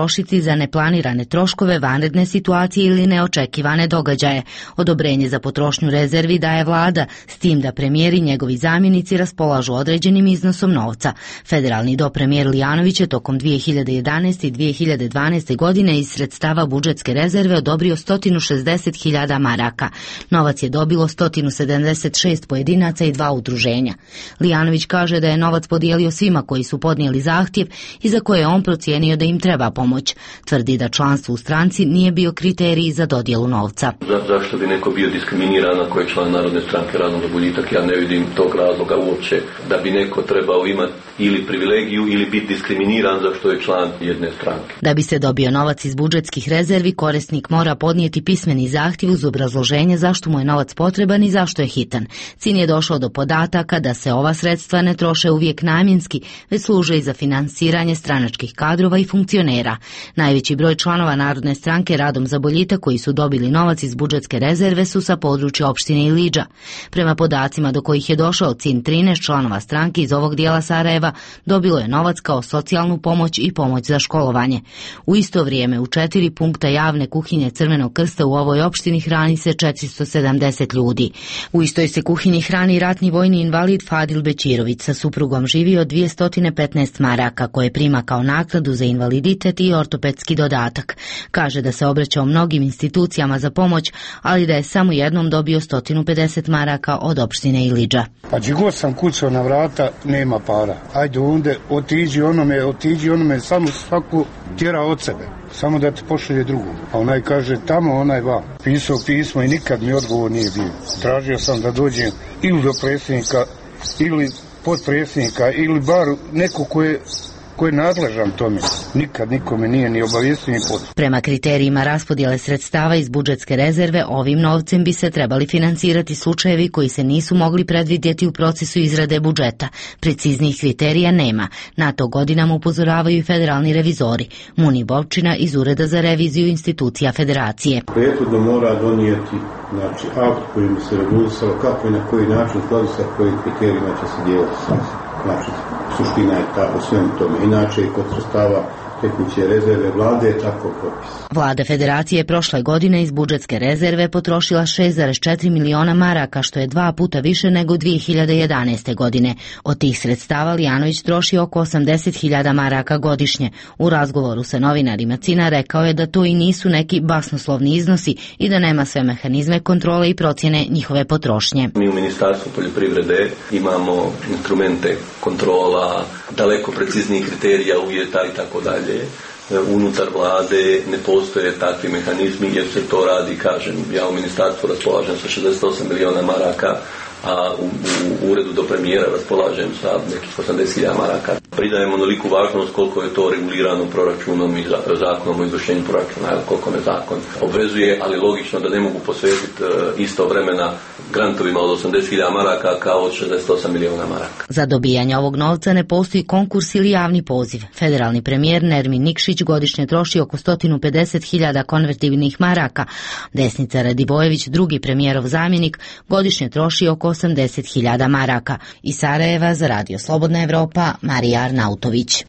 potrošiti za neplanirane troškove, vanredne situacije ili neočekivane događaje. Odobrenje za potrošnju rezervi daje vlada, s tim da premijer i njegovi zamjenici raspolažu određenim iznosom novca. Federalni dopremijer Lijanović je tokom dvije hiljade jedanaeste. i dvije hiljade dvanaeste. godine iz sredstava budžetske rezerve odobrio sto šezdeset hiljada maraka. Novac je dobilo sto sedamdeset šest pojedinaca i dva udruženja. Lijanović kaže da je novac podijelio svima koji su podnijeli zahtjev i za koje je on procijenio da im treba pomoć. Tvrdi da članstvo u stranci nije bio kriterij za dodjelu novca. Za, zašto bi neko bio diskriminiran ako je član Narodne stranke Radom za boljitak? Ja ne vidim tog razloga uopće da bi neko trebao imati ili privilegiju ili biti diskriminiran zašto je član jedne stranke. Da bi se dobio novac iz budžetskih rezervi, korisnik mora podnijeti pismeni zahtjev uz obrazloženje zašto mu je novac potreban i zašto je hitan. Cilj je došao do podataka da se ova sredstva ne troše uvijek namjenski, već služe i za finansiranje stranačkih kadrova i funkcionera. Najveći broj članova Narodne stranke Radom za boljitak koji su dobili novac iz budžetske rezerve su sa područja opštine Ilidža. Prema podacima do kojih je došao C I N, trinaest članova stranke iz ovog dijela Sarajeva dobilo je novac kao socijalnu pomoć i pomoć za školovanje. U isto vrijeme u četiri punkta javne kuhinje Crvenog krsta u ovoj opštini hrani se četiristo sedamdeset ljudi. U istoj se kuhinji hrani ratni vojni invalid Fadil Bećirović, sa suprugom živi od dvjesto petnaest maraka koje prima kao naknadu za invaliditet i ortopedski dodatak. Kaže da se obraćao mnogim institucijama za pomoć, ali da je samo jednom dobio sto pedeset maraka od opštine Ilidža. Pa gdje god sam kucao na vrata, nema para. Ajde onda, otiđi onome, otiđi onome, samo svaku tjera od sebe. Samo da te pošalje drugom. A onaj kaže tamo, onaj va. Pisao pismo i nikad mi odgovor nije bio. Tražio sam da dođem ili do predsjednika, ili potpredsjednika, ili bar neko ko je ko je nadležan tome. Nikad nikome nije ni obavijestio ni pot. Prema kriterijima raspodjele sredstava iz budžetske rezerve, ovim novcem bi se trebali finansirati slučajevi koji se nisu mogli predvidjeti u procesu izrade budžeta. Preciznijih kriterija nema. Na to godinama upozoravaju i federalni revizori. Muni Bovčina iz Ureda za reviziju institucija federacije. Prethodno mora donijeti znači, akt kojim bi se regulisalo kako i na koji način, skladu sa kojim kriterijima će se dijeliti sredstva. Znači, suština je ta u svem tome. Inače, kod sredstava tekuće rezerve vlade je tako propis. Vlada federacije je prošle godine iz budžetske rezerve potrošila šest zarez četiri miliona maraka, što je dva puta više nego dvije hiljade jedanaeste. godine. Od tih sredstava Lijanović troši oko osamdeset hiljada maraka godišnje. U razgovoru sa novinarima C I N-a rekao je da to i nisu neki basnoslovni iznosi i da nema sve mehanizme kontrole i procjene njihove potrošnje. Mi u Ministarstvu poljoprivrede imamo instrumente kontrola, daleko preciznijih kriterija, uvjeta i tako dalje. Unutar vlade ne postoje takvi mehanizmi jer se to radi, kažem, ja u ministarstvu raspolažem sa šezdeset osam miliona maraka, a u, u uredu do premijera raspolažem sa nekih osamdeset hiljada maraka. Pridajemo onoliku važnost koliko je to regulirano proračunom i zakonom o izvršenju proračuna, koliko me zakon obvezuje, ali logično da ne mogu posvetiti isto vremena grantovima od osamdeset hiljada maraka kao od šezdeset osam miliona maraka. Za dobijanje ovog novca ne postoji konkurs ili javni poziv. Federalni premijer Nermin Nikšić godišnje troši oko sto pedeset hiljada konvertibilnih maraka. Desnica Radivojević, drugi premijerov zamjenik, godišnje troši oko osamdeset hiljada maraka. Iz Sarajeva za Radio Slobodna Evropa, Marija Arnautović.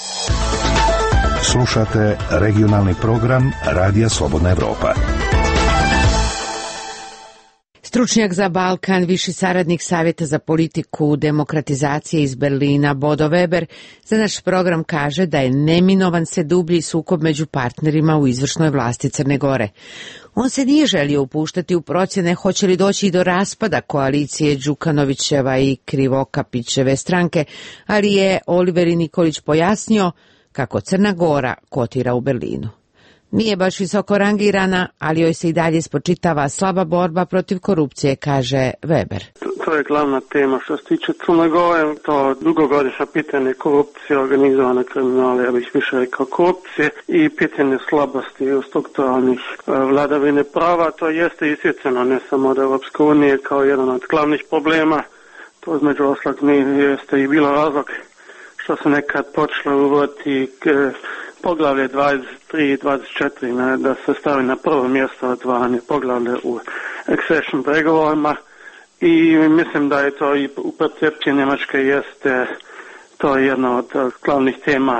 Slušate regionalni program Radija Slobodna Evropa. Stručnjak za Balkan, viši saradnik Savjeta za politiku demokratizacije iz Berlina, Bodo Weber, za naš program kaže da je neminovan se dublji sukob među partnerima u izvršnoj vlasti Crne Gore. On se nije želio upuštati u procjene hoće li doći i do raspada koalicije Đukanovićeva i Krivokapićeve stranke, ali je Oliver Nikolić pojasnio kako Crna Gora kotira u Berlinu. Nije baš visoko rangirana, ali joj se i dalje spočitava slaba borba protiv korupcije, kaže Weber. To je glavna tema što se tiče Crne Gore, to dugogodišnje pitanje korupcije, organizovane kriminale, ja bih više rekao korupcije i pitanje slabosti u strukturalnih vladavine prava. To jeste isjeceno ne samo od Europske unije kao jedan od glavnih problema. To između oslog jeste i bilo razlog što se nekad počelo uvoditi poglavlje dvadeset tri i dvadeset četiri ne, da se stavi na prvo mjesto odvajanje poglavlje u accession pregovorima i mislim da je to i u percepciji Njemačke jeste to jedna od glavnih tema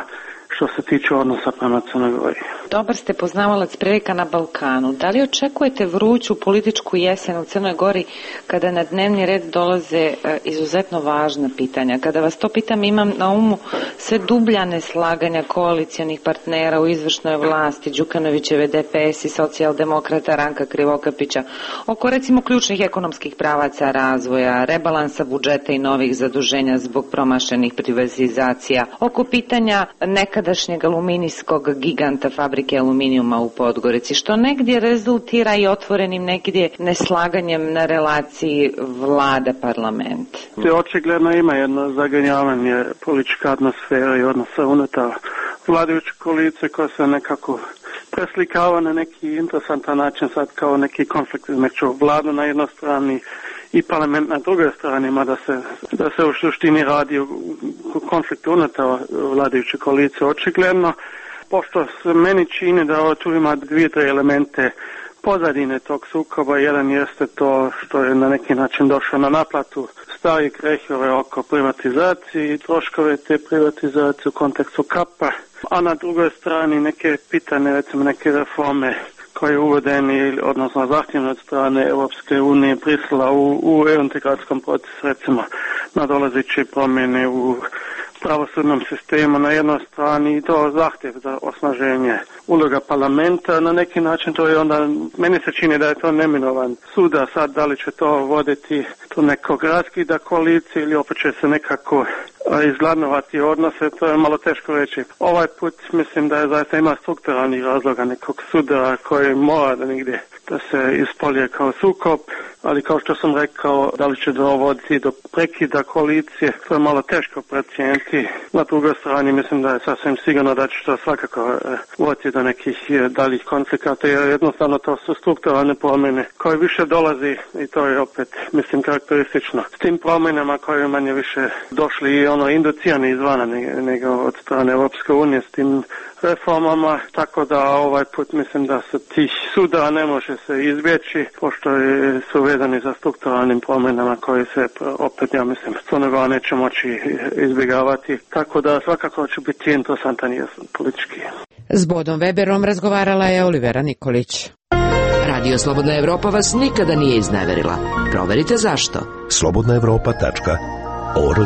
što se tiče odnosa prema Crnoj Gori. Dobar ste poznavalac prilika na Balkanu. Da li očekujete vruću političku jesen u Crnoj Gori kada na dnevni red dolaze e, izuzetno važna pitanja? Kada vas to pitam, imam na umu sve dublja neslaganja koalicijonih partnera u izvršnoj vlasti, Đukanovićeve D P S i socijaldemokrata Ranka Krivokapića, oko recimo ključnih ekonomskih pravaca razvoja, rebalansa budžeta i novih zaduženja zbog promašenih privatizacija, oko pitanja nekadašnjeg aluminijskog giganta fabrike aluminijuma u Podgorici, što negdje rezultira i otvorenim negdje neslaganjem na relaciji vlada-parlament. Očigledno ima jedno zaganjavanje političke atmosfere i odnosa unutar vladajuće koalicije koja se nekako preslikava na neki interesantan način sad kao neki konflikt između vladu na jednoj strani i parlament na drugoj strani, mada se, da se u suštini radi o konfliktu unutar vladajuće koalicije očigledno, pošto se meni čini da tu ima dvije, tri elemente pozadine tog sukoba. Jedan jeste to što je na neki način došlo na naplatu starih grehove oko privatizacije i troškove te privatizacije u kontekstu kapa, a na drugoj strani neke pitane, recimo neke reforme koje uvodeni, odnosno zahtjevne od strane Europske unije Brisela u, u integracijskom procesu, recimo nadolazeće promjene u pravosudnom sistemu na jednoj strani i to zahtjev za osnaženje uloga parlamenta. Na neki način to je onda, meni se čini da je to neminovan suda sad, da li će to voditi do nekog raskida koalicije ili opet će se nekako izgladnovati odnose, to je malo teško reći. Ovaj put mislim da je zaista ima strukturalnih razloga nekog suda koji mora da nigdje da se ispolje kao sukob, ali kao što sam rekao, da li će dovoditi do prekida koalicije, to je malo teško procijeniti. Na drugoj strani mislim da je sasvim sigurno da će to svakako voditi do nekih daljih konflikata, jer jednostavno to su strukturalne promjene koje više dolazi i to je opet, mislim, karakteristično. S tim promjenama koje manje više došli i ono inducijani izvana nego od strane Europske unije s tim reformama, tako da ovaj put mislim da se tih sudara ne može se izbjeći, pošto su vezani za strukturalnim promjenama koje se opet, ja mislim, Crna Gora neće moći izbjegavati, tako da svakako će biti interesantan jesen politički. S Bodom Weberom razgovarala je Olivera Nikolić. Radio Slobodna Evropa vas nikada nije izneverila. Proverite zašto. slobodna evropa tačka org.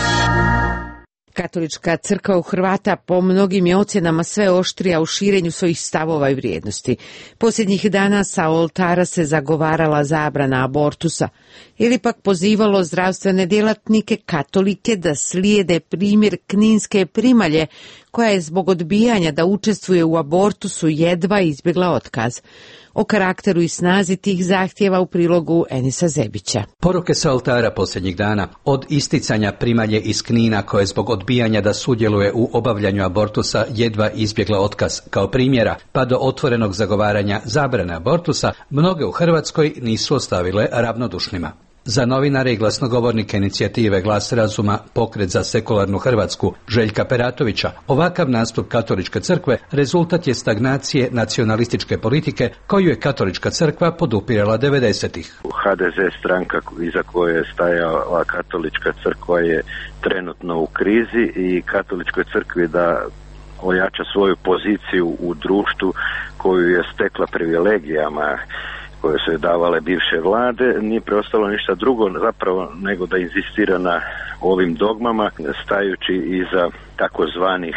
Katolička crkva u Hrvata po mnogim je ocjenama sve oštrija u širenju svojih stavova i vrijednosti. Posljednjih dana sa oltara se zagovarala zabrana abortusa ili pak pozivalo zdravstvene djelatnike katolike da slijede primjer kninske primalje koja je zbog odbijanja da učestvuje u abortusu jedva izbjegla otkaz. O karakteru i snazi tih zahtjeva u prilogu Enisa Zebića. Poruke sa oltara posljednjih dana, od isticanja primalje iz Knina koje zbog odbijanja da sudjeluje u obavljanju abortusa jedva izbjegla otkaz kao primjera, pa do otvorenog zagovaranja zabrane abortusa, mnoge u Hrvatskoj nisu ostavile ravnodušnima. Za novinare i glasnogovornike inicijative Glas razuma, Pokret za sekularnu Hrvatsku, Željka Peratovića, ovakav nastup Katoličke crkve rezultat je stagnacije nacionalističke politike koju je Katolička crkva podupirala devedesetih. H D Z stranka iza koje je stajala Katolička crkva je trenutno u krizi i Katoličkoj crkvi da ojača svoju poziciju u društvu koju je stekla privilegijama koje su je davale bivše vlade, nije preostalo ništa drugo zapravo nego da inzistira na ovim dogmama, stajući iza takozvanih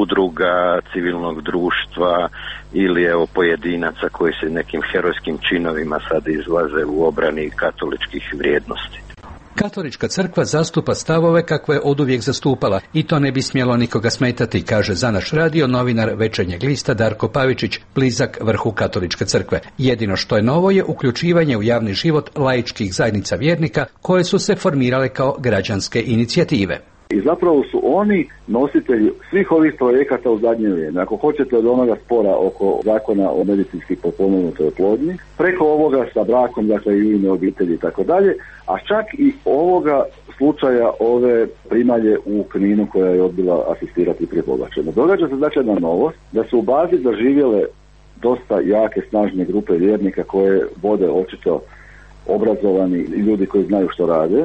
udruga civilnog društva ili evo pojedinaca koji se nekim herojskim činovima sad izlaze u obrani katoličkih vrijednosti. Katolička crkva zastupa stavove kakve je oduvijek zastupala i to ne bi smjelo nikoga smetati, kaže za naš radio novinar Večernjeg lista Darko Pavičić, blizak vrhu Katoličke crkve. Jedino što je novo je uključivanje u javni život laičkih zajednica vjernika koje su se formirale kao građanske inicijative. I zapravo su oni nositelji svih ovih projekata u zadnje vrijeme. Ako hoćete od onoga spora oko zakona o medicinski potpomognutoj oplodnji, preko ovoga sa brakom, dakle i u ime obitelji i tako dalje, a čak i ovoga slučaja ove primalje u Kninu koja je odbila asistirati pri pobačaju. Događa se znači jedna novost, da su u bazi doživjele dosta jake, snažne grupe vjernika koje vode očito obrazovani ljudi koji znaju što rade.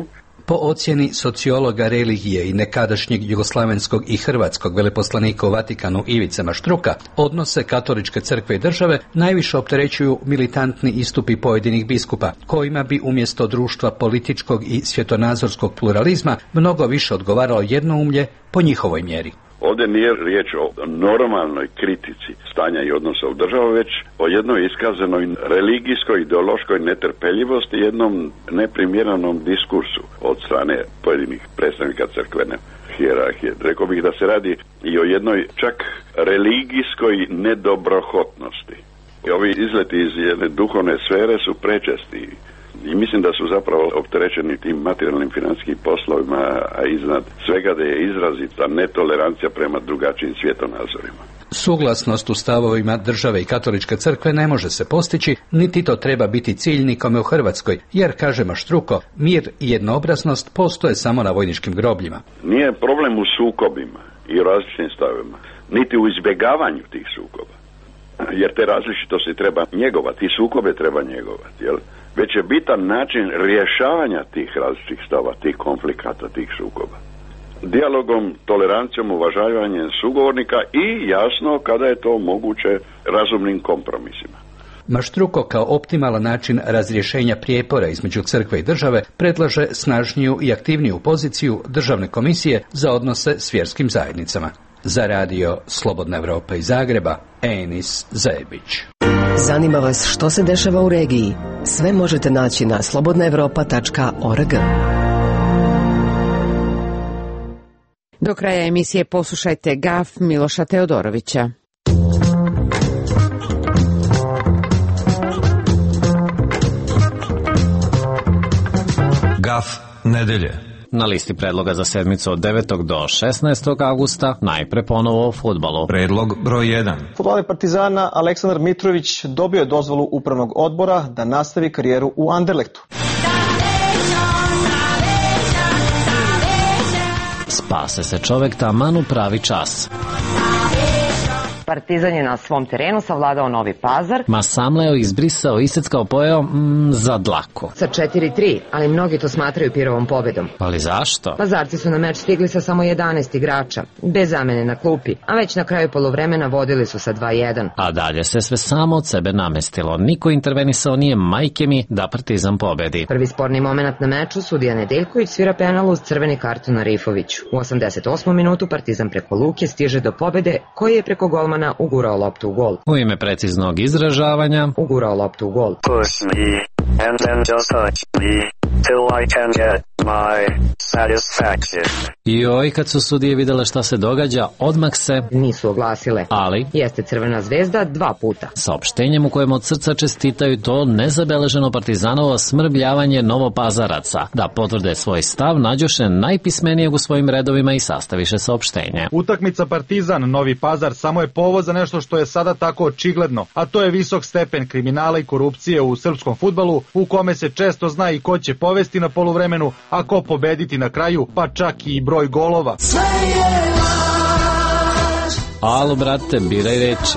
Po ocjeni sociologa religije i nekadašnjeg jugoslavenskog i hrvatskog veleposlanika u Vatikanu Ivice Maštruka, odnose katoličke crkve i države najviše opterećuju militantni istupi pojedinih biskupa, kojima bi umjesto društva političkog i svjetonazorskog pluralizma mnogo više odgovaralo jednoumlje po njihovoj mjeri. Ovdje nije riječ o normalnoj kritici stanja i odnosa u državu, već o jednoj iskazanoj religijskoj, ideološkoj netrpeljivosti, jednom neprimjerenom diskursu od strane pojedinih predstavnika crkvene hijerarhije. Rekao bih da se radi i o jednoj čak religijskoj nedobrohotnosti. I ovi izleti iz jedne duhovne sfere su prečesti. I mislim da su zapravo opterećeni tim materijalnim financijskim poslovima, a iznad svega da je izrazita netolerancija prema drugačijim svjetonazorima. Suglasnost u stavovima države i katoličke crkve ne može se postići, niti to treba biti cilj nikome u Hrvatskoj, jer, kaže Maštruko, mir i jednoobraznost postoje samo na vojničkim grobljima. Nije problem u sukobima i u različitim stavovima, niti u izbjegavanju tih sukoba, jer te različitosti treba njegovati i sukobe treba njegovati, jel? Već je bitan način rješavanja tih različitih stava, tih konflikata, tih sukoba. Dijalogom, tolerancijom, uvažavanjem sugovornika i jasno kada je to moguće razumnim kompromisima. Maštruko kao optimalan način razrješenja prijepora između crkve i države predlaže snažniju i aktivniju poziciju Državne komisije za odnose s vjerskim zajednicama. Za radio Slobodna Evropa iz Zagreba, Enis Zajebić. Zanima vas što se dešava u regiji? Sve možete naći na slobodna evropa tačka org. Do kraja emisije poslušajte gaf Miloša Teodorovića. Gaf nedelje. Na listi predloga za sedmicu od devetog do šesnaestog avgusta najpre ponovo o fudbalu. Predlog broj jedan. Fudbaler Partizana Aleksandar Mitrović dobio je dozvolu upravnog odbora da nastavi karijeru u Anderlechtu. Spase se čovek taman u pravi čas. Partizan je na svom terenu savladao Novi Pazar. Ma samleo, izbrisao, iseckao, pojeo mm, za dlaku. Sa četiri tri, ali mnogi to smatraju Pirovom pobedom. Ali zašto? Pazarci su na meč stigli sa samo jedanaest igrača, bez zamene na klupi, a već na kraju poluvremena vodili su sa dva jedan. A dalje se sve samo od sebe namestilo. Niko intervenisao nije, majke mi, da Partizan pobedi. Prvi sporni moment na meču, sudija Nedeljković svira penal uz crveni karton na Rifoviću. U osamdeset osmom minutu Partizan preko Luke stiže do pobede, koji je preko golmana ugurao loptu u gol. U ime preciznog izražavanja ugurao loptu u gol. Push me and then just touch me till I can get my satisfaction. I oj, kad su sudije videle šta se događa, odmah se nisu oglasile. Ali jeste Crvena zvezda dva puta. Saopštenjem u kojem od srca čestitaju to nezabeleženo Partizanovo smrbljavanje Novopazaraca. Da potvrde svoj stav, nađoše najpismenijeg u svojim redovima i sastaviše saopštenje. Utakmica Partizan Novi Pazar samo je povod za nešto što je sada tako očigledno, a to je visok stepen kriminala i korupcije u srpskom fudbalu, u kome se često zna i ko će povesti na poluvremenu, a ko pobediti na kraju, pa čak i broj golova. Alo, brate, biraj reči.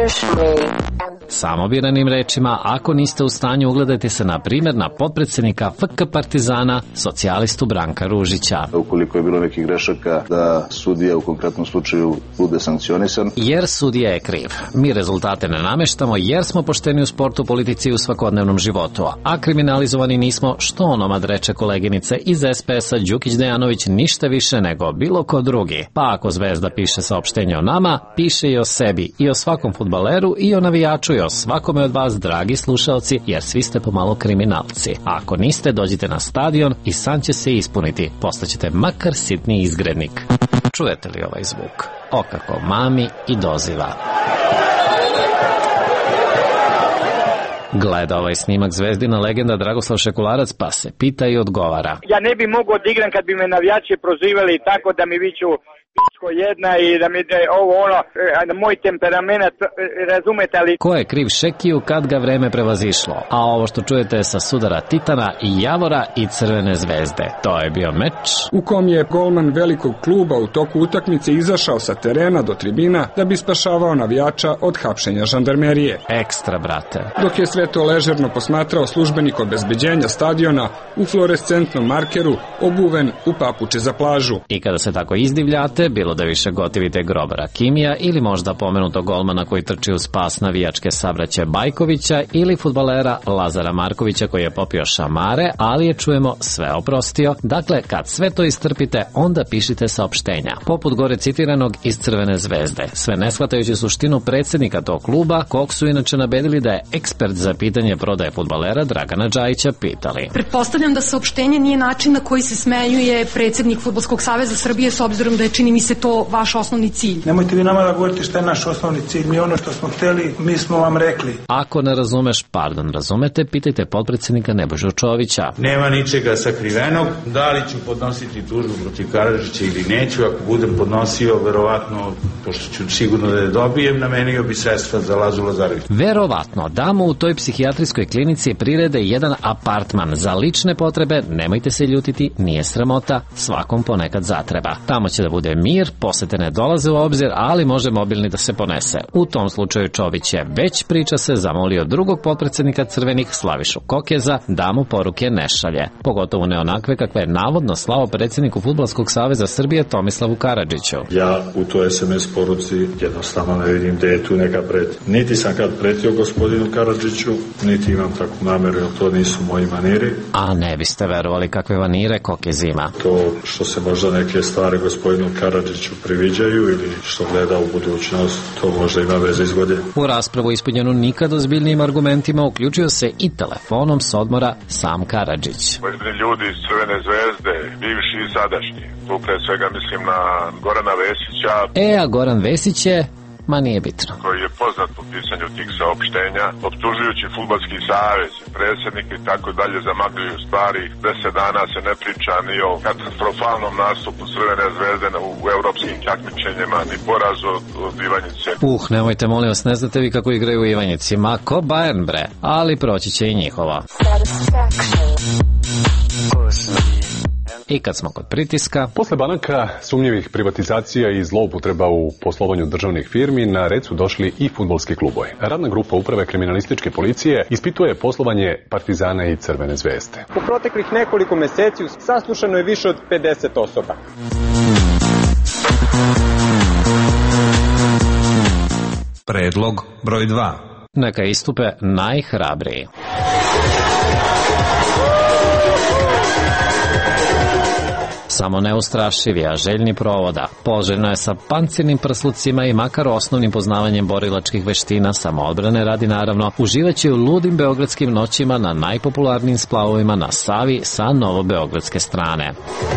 Samo biranim rečima, ako niste u stanju, ugledajte se na primjer na potpredsjednika F K Partizana, socijalistu Branka Ružića. Ukoliko je bilo nekih grešaka, da sudija u konkretnom slučaju bude sankcionisan. Jer sudija je kriv. Mi rezultate ne nameštamo jer smo pošteni u sportu, politici i u svakodnevnom životu. A kriminalizovani nismo, što onomad reče koleginice iz S P S-a Đukić Dejanović, ništa više nego bilo ko drugi. Pa ako Zvezda piše saopštenje o nama, piše i o sebi, i o svakom fudbaleru, i o navijaču, i o svakome od vas, dragi slušalci, jer svi ste pomalo kriminalci. A ako niste, dođite na stadion i san će se ispuniti. Postaćete makar sitni izgrednik. Čujete li ovaj zvuk? O kako mami i doziva. Gleda ovaj snimak Zvezdina legenda Dragoslav Šekularac, pa se pita i odgovara. Ja ne bi mogao odigram kad bi me navijači prozivali tako da mi viču dečko jedna i da mi da ovo ono, da moj temperament, razumete li? Ko je kriv Šekiju kad ga vreme prevazišlo? A ovo što čujete je sa sudara Titana i Javora i Crvene zvezde. To je bio meč u kom je golman velikog kluba u toku utakmice izašao sa terena do tribina da bi spašavao navijača od hapšenja žandarmerije. Ekstra, brate. Dok je sve to ležerno posmatrao službenik obezbeđenja stadiona u fluorescentnom markeru obuven u papuče za plažu. I kada se tako izdivljate, bilo da više gotivite grobara Kimija ili možda pomenutog golmana koji trči u spas navijačke sabraće Bajkovića ili fudbalera Lazara Markovića koji je popio šamare, ali je čujemo sve oprostio. Dakle, kad sve to istrpite, onda pišite saopštenja. Poput gore citiranog iz Crvene zvezde, sve ne shvatajući suštinu predsjednika tog kluba, kog su inače nabedili da je ekspert za pitanje prodaje fudbalera Dragana Džajića pitali. Pretpostavljam da saopštenje nije način na koji se smenjuje predsjednik Fudbalskog saveza Srbije, s obzirom da je, čini mi se, to vaš osnovni cilj. Nemojte vi nama da govorite šta je naš osnovni cilj. Mi ono što smo hteli, mi smo vam rekli. Ako ne razumeš, pardon, razumete, pitajte potpredsjednika Nebojšu Čovića. Nema ničega sakrivenog. Da li ću podnositi tužbu protiv Karadžića ili neću? Ako budem podnosio, verovatno, pošto ću sigurno da je dobijem, namenio bi sredstva za Lazu Lazarević. Verovatno, da mu u toj psihijatrijskoj klinici prirede jedan apartman za lične potrebe, nemojte se ljutiti, nije sramota, svakom ponekad zatreba. Tamo će da bude mir, posete ne dolaze u obzir, ali može mobilni da se ponese. U tom slučaju Čović je, već priča se, zamolio drugog potpredsjednika Crvenih, Slavišu Kokeza, da mu poruke ne šalje. Pogotovo ne onakve kakve je navodno slao predsjedniku Fudbalskog saveza Srbije Tomislavu Karadžiću. Ja u toj es em es poruci jednostavno ne vidim gde je tu neka pret. Niti sam kad pretio gospodinu Karadžiću, niti imam takvu nameru, jer to nisu moji maniri. A ne biste verovali kakve manire Kokez ima. To što se možda neke stvari gospodinu Karadžiću priviđaju ili što gleda u budućnost, to možda ima veze iz godine. U raspravu ispunjenu nikad ozbiljnijim argumentima uključio se i telefonom s odmora sam Karadžić. Pojedini ljudi iz Crvene zvezde, bivši i sadašnji, tu pre svega mislim na Gorana Vesića. E, a Goran Vesić je, ma nije bitno, koji je poznat po pisanju tih saopštenja, optužujući Fudbalski savez, predsjednik i tako dalje, zamagljuju stvari. Deset dana se ne priča ni o katastrofalnom nastupu Crvene zvezde u europskim takmičenjima, ni porazu od, od Ivanjice. Uh, nemojte molim vas, ne znate vi kako igraju u Ivanjici, ma ko Bayern bre, ali proći će i njihova. I kad smo kod pritiska... Posle banaka, sumnjivih privatizacija i zloupotreba u poslovanju državnih firmi, na red su došli i fudbalski klubovi. Radna grupa Uprave kriminalističke policije ispituje poslovanje Partizana i Crvene zvezde. U proteklih nekoliko meseci saslušano je više od pedeset osoba. Predlog broj dva. Neka istupe najhrabriji. Samo neustrašivi, a željni provoda. Poželjno je sa pancirnim prslucima i makar osnovnim poznavanjem borilačkih veština, samoodbrane radi naravno, uživaće u ludim beogradskim noćima na najpopularnijim splavovima na Savi sa novobeogradske strane.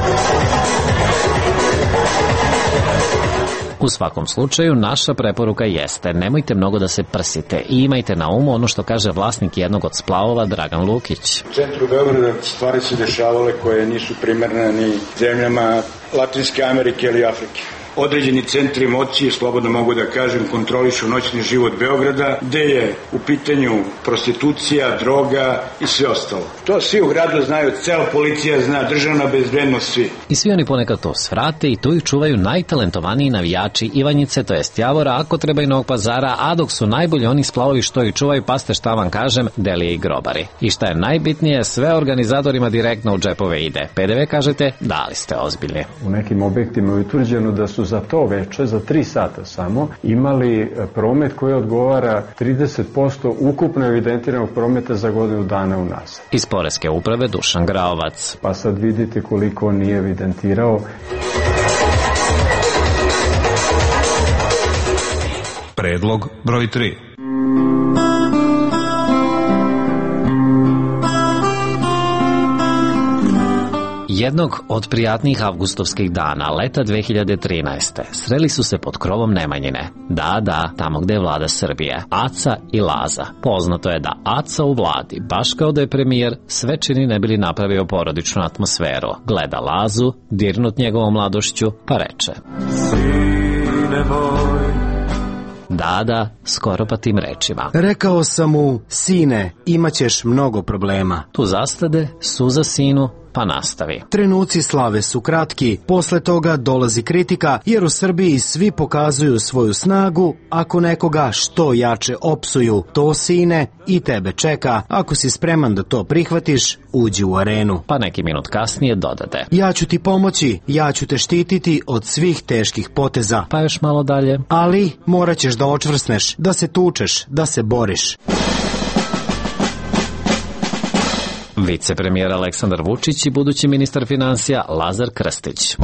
U svakom slučaju, naša preporuka jeste, nemojte mnogo da se prsite i imajte na umu ono što kaže vlasnik jednog od splavova, Dragan Lukić. U centru Beograda stvari se dešavale koje nisu primerne ni zemljama Latinske Amerike ili Afrike. Određeni centri moći, slobodno mogu da kažem, kontrolišu noćni život Beograda, gde je u pitanju prostitucija, droga i sve ostalo. To svi u gradu znaju, cela policija zna, državna bezbednost, svi. I svi oni ponekad to svrate i tu ih čuvaju najtalentovaniji navijači Ivanjice, to jest Javora, ako treba i Novog Pazara, a dok su najbolji oni splavovi što ih čuvaju, paste šta vam kažem, Delije i grobari. I šta je najbitnije, sve organizatorima direktno u džepove ide. pe de ve kažete, da li ste ozbiljni. U nekim objektima je utvrđeno da su za to veče, za tri sata samo, imali promet koji odgovara trideset posto ukupno evidentiranog prometa za godinu dana u nas. Iz Poreske uprave Dušan Graovac. Pa sad vidite koliko on nije evidentirao. Predlog broj tri. Jednog od prijatnijih avgustovskih dana leta dve hiljade trinaeste. sreli su se pod krovom Nemanjine. Da, da, tamo gde je vlada Srbije. Aca i Laza. Poznato je da Aca u vladi, baš kao da je premijer, sve čini ne bili napravio porodičnu atmosferu. Gleda Lazu, dirnut njegovom mladošću, pa reče: Sine moj. Da, da, skoro pa tim rečima. Rekao sam mu: sine, imaćeš mnogo problema. Tu zastade, suza sinu, pa nastavi. Trenuci slave su kratki, posle toga dolazi kritika, jer u Srbiji svi pokazuju svoju snagu. Ako nekoga što jače opsuju, to, sine, i tebe čeka. Ako si spreman da to prihvatiš, uđi u arenu. Pa neki minut kasnije dodade: ja ću ti pomoći, ja ću te štititi od svih teških poteza. Pa još malo dalje: ali morat ćeš da očvrsneš, da se tučeš, da se boriš. Vicepremijer Aleksandar Vučić i budući ministar finansija Lazar Krstić.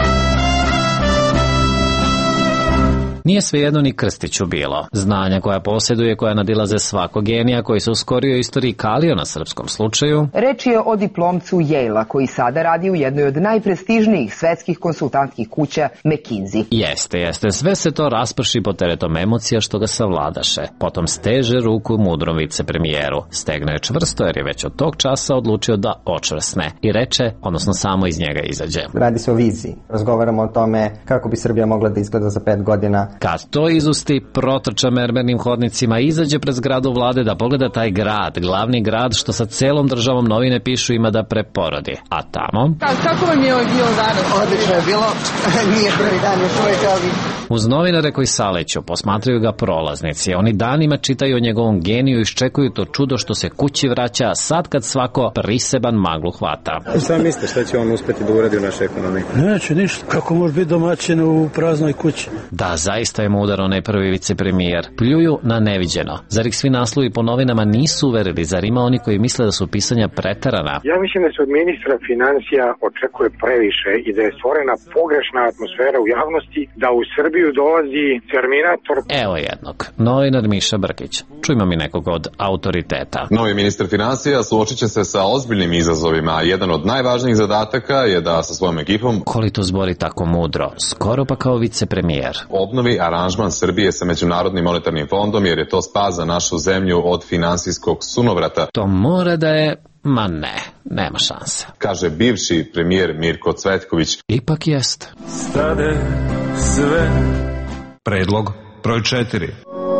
Nije svejedno ni Krstiću bilo. Znanja koja posjeduje, koja nadilaze svakog genija koji se u skorijoj istoriji kalio na srpskom slučaju. Reč je o diplomcu Yale-a koji sada radi u jednoj od najprestižnijih svetskih konsultantskih kuća McKinsey. Jeste, jeste. Sve se to rasprši pod teretom emocija što ga savladaše. Potom steže ruku mudrom vicepremijeru. Stegne je čvrsto jer je već od tog časa odlučio da očvrsne. I reče, odnosno samo iz njega izađe: radi se o viziji. Razgovaramo o tome kako bi Srbija mogla da izgleda za pet godina. Kad to izusti, protrča mermernim hodnicima, izađe pred zgradu vlade da pogleda taj grad, glavni grad što sa celom državom novine pišu ima da preporodi. A tamo... Ka, kako vam je ovaj bio danas? Odlično je bilo, nije prvi dan još uvijek, ali... Uz novinare koji saleću, posmatraju ga prolaznici. Oni danima čitaju o njegovom geniju i iščekuju to čudo što se kući vraća sad kad svako priseban maglu hvata. Šta mislite, šta će on uspeti da uradi u našoj ekonomiji? Neće ništa, kako može biti domaćin u praznoj kući? Da, zaista je mudar onaj prvi vicepremijer. Pljuju na neviđeno. Zar ih svi naslovi po novinama nisu uverili? Zar ima oni koji misle da su pisanja preterana? Ja mislim da se od ministra finansija očekuje previše i da je stvorena pogrešna atmosfera u javnosti, da u Srbiju dolazi Terminator. Evo jednog. Novinar Miša Brkić. Čujmo mi nekog od autoriteta. Novi ministar finansija suočit će se sa ozbiljnim izazovima, a jedan od najvažnijih zadataka je da sa svojom ekipom... Koli to zbori tako mudro? Skoro pa kao vicepremijer. Obnovi aranžman Srbije sa Međunarodnim monetarnim fondom, jer je to spas za našu zemlju od finansijskog sunovrata. To mora da je... Ma ne, nema šanse. Kaže bivši premijer Mirko Cvetković. Ipak jest. Stade sve. Predlog broj četiri.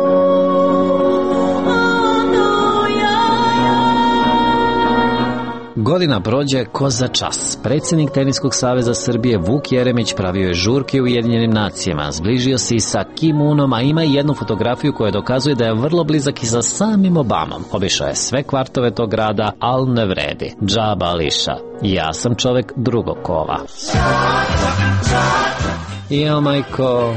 Godina prođe ko za čas. Predsjednik Teniskog saveza Srbije Vuk Jeremić pravio je žurke u Ujedinjenim nacijama. Zbližio se i sa Kim Unom, a ima i jednu fotografiju koja dokazuje da je vrlo blizak i sa samim Obamom. Obišao je sve kvartove tog grada, al ne vredi. Džaba Ališa. Ja sam čovek drugog kova. Jo, majko...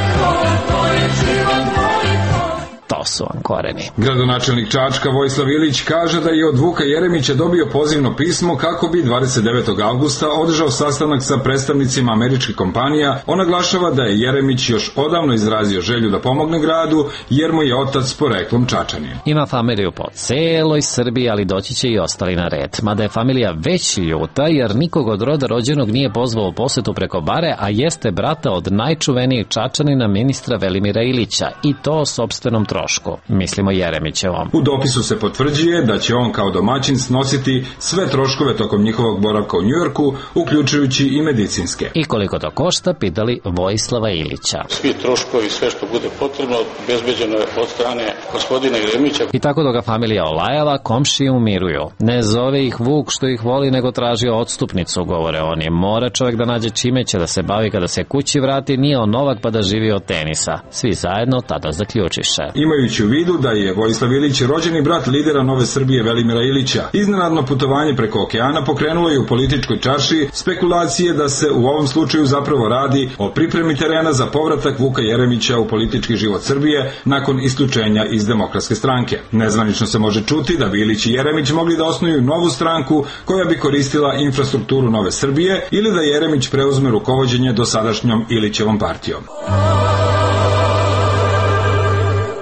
To su vam koreni. Gradonačelnik Čačka Vojislav Ilić kaže da je od Vuka Jeremića dobio pozivno pismo kako bi dvadeset devetog avgusta održao sastanak sa predstavnicima američkih kompanija. On naglašava da je Jeremić još odavno izrazio želju da pomogne gradu jer mu je otac poreklom Čačanin. Ima familiju po celoj Srbiji, ali doći će i ostali na red. Mada je familija već ljuta jer nikog od roda rođenog nije pozvao u posetu preko bare, a jeste brata od najčuvenijeg Čačanina ministra Velimira Ilića i to sopstvenom trošku. Mislimo Jeremićevom. U dopisu se potvrđuje da će on kao domaćin snositi sve troškove tokom njihovog boravka u Njujorku, uključujući i medicinske. I koliko to košta, pitali Vojislava Ilića. Svi troškovi, sve što bude potrebno, bezbeđeno je od strane gospodina Jeremića. I tako da ga familija olajala, komšije umiruju. Ne zove ih Vuk što ih voli, nego traži odstupnicu, govore oni. Mora čovjek da nađe čime će da se bavi kada se kući vrati, nije on Novak pa da živi od tenisa. Svi zajedno tada zaključiše. Imajući u vidu da je Vojislav Ilić rođeni brat lidera Nove Srbije Velimira Ilića, iznenadno putovanje preko okeana pokrenulo je u političkoj čaršiji spekulacije da se u ovom slučaju zapravo radi o pripremi terena za povratak Vuka Jeremića u politički život Srbije nakon isključenja iz Demokratske stranke. Nezvanično se može čuti da bi Ilić i Jeremić mogli da osnuju novu stranku koja bi koristila infrastrukturu Nove Srbije ili da Jeremić preuzme rukovođenje dosadašnjom Ilićevom partijom.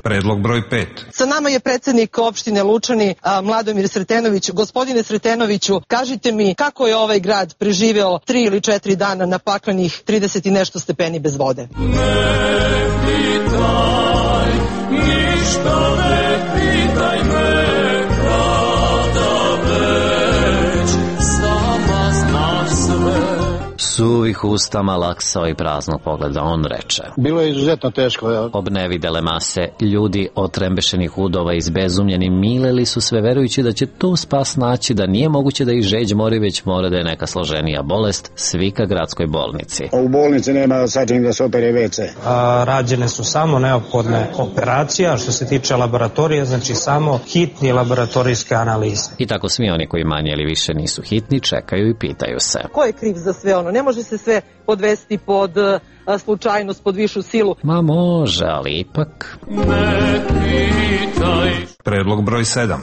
Predlog broj pet. Sa nama je predsednik opštine Lučani, Mladomir Sretenović. Gospodine Sretenoviću, kažite mi kako je ovaj grad preživeo tri ili četiri dana na paklenih trideset i nešto stepeni bez vode? Ne pitaj, ništa ne pitaj me, kada već sama znaš sve. Suvih usta, malaksao i praznog pogleda, on reče. Bilo je izuzetno teško. Ja. Obnevidele mase, ljudi otrembešenih udova izbezumljeni mileli su sve verujući da će tu spas naći, da nije moguće da ih žeđ mori, već mora da je neka složenija bolest, svika gradskoj bolnici. U bolnici nema sačin da se opere ve ce. A, rađene su samo neophodne operacija, što se tiče laboratorije, znači samo hitni laboratorijske analize. I tako svi oni koji manje ili više nisu hitni čekaju i pitaju se. Ko je kriv za sve ono? Ne može se sve podvesti pod a, slučajnost, pod višu silu. Ma može, ali ipak... Ne pitaj. Predlog broj sedam.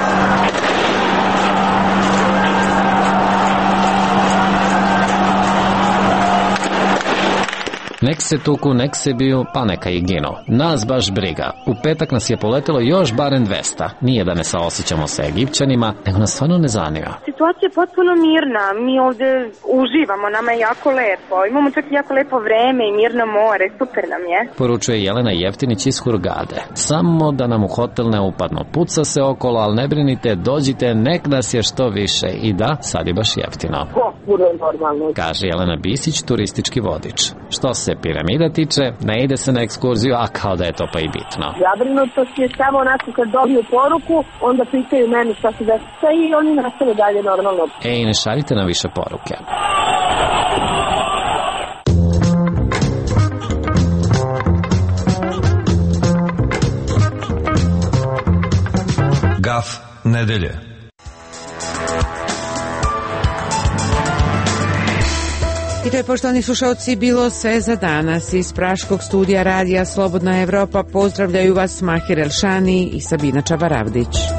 Nek se tuku, nek se biju, pa neka i ginu. Nas baš briga. U petak nas je poletelo još barem dvesta. Nije da ne saosjećamo sa Egipćanima, nego nas stvarno ne zanima. Situacija je potpuno mirna. Mi ovde uživamo, nama je jako lepo. Imamo čak jako lepo vreme i mirno more. Super nam je. Poručuje Jelena Jeftinić iz Hurgade. Samo da nam u hotel ne upadno. Puca se okolo, ali ne brinite, dođite, nek nas je što više. I da, sad je baš jeftino. Potpuno normalno. Kaže Jelena Bisić, turistički vodič. Što se piramida tiče, ne ide se na ekskurziju, a kao da je to pa i bitno. Zabrinutost je samo onako kad dobiju poruku, onda pitaju meni šta se desa i oni nastave dalje normalno. Ej, ne šaljite nam više poruke. Gaf nedelje. I to je, poštovani slušalci, bilo sve za danas. Iz praškog studija radija Slobodna Evropa pozdravljaju vas Mahir Elšani i Sabina Čabaravdić.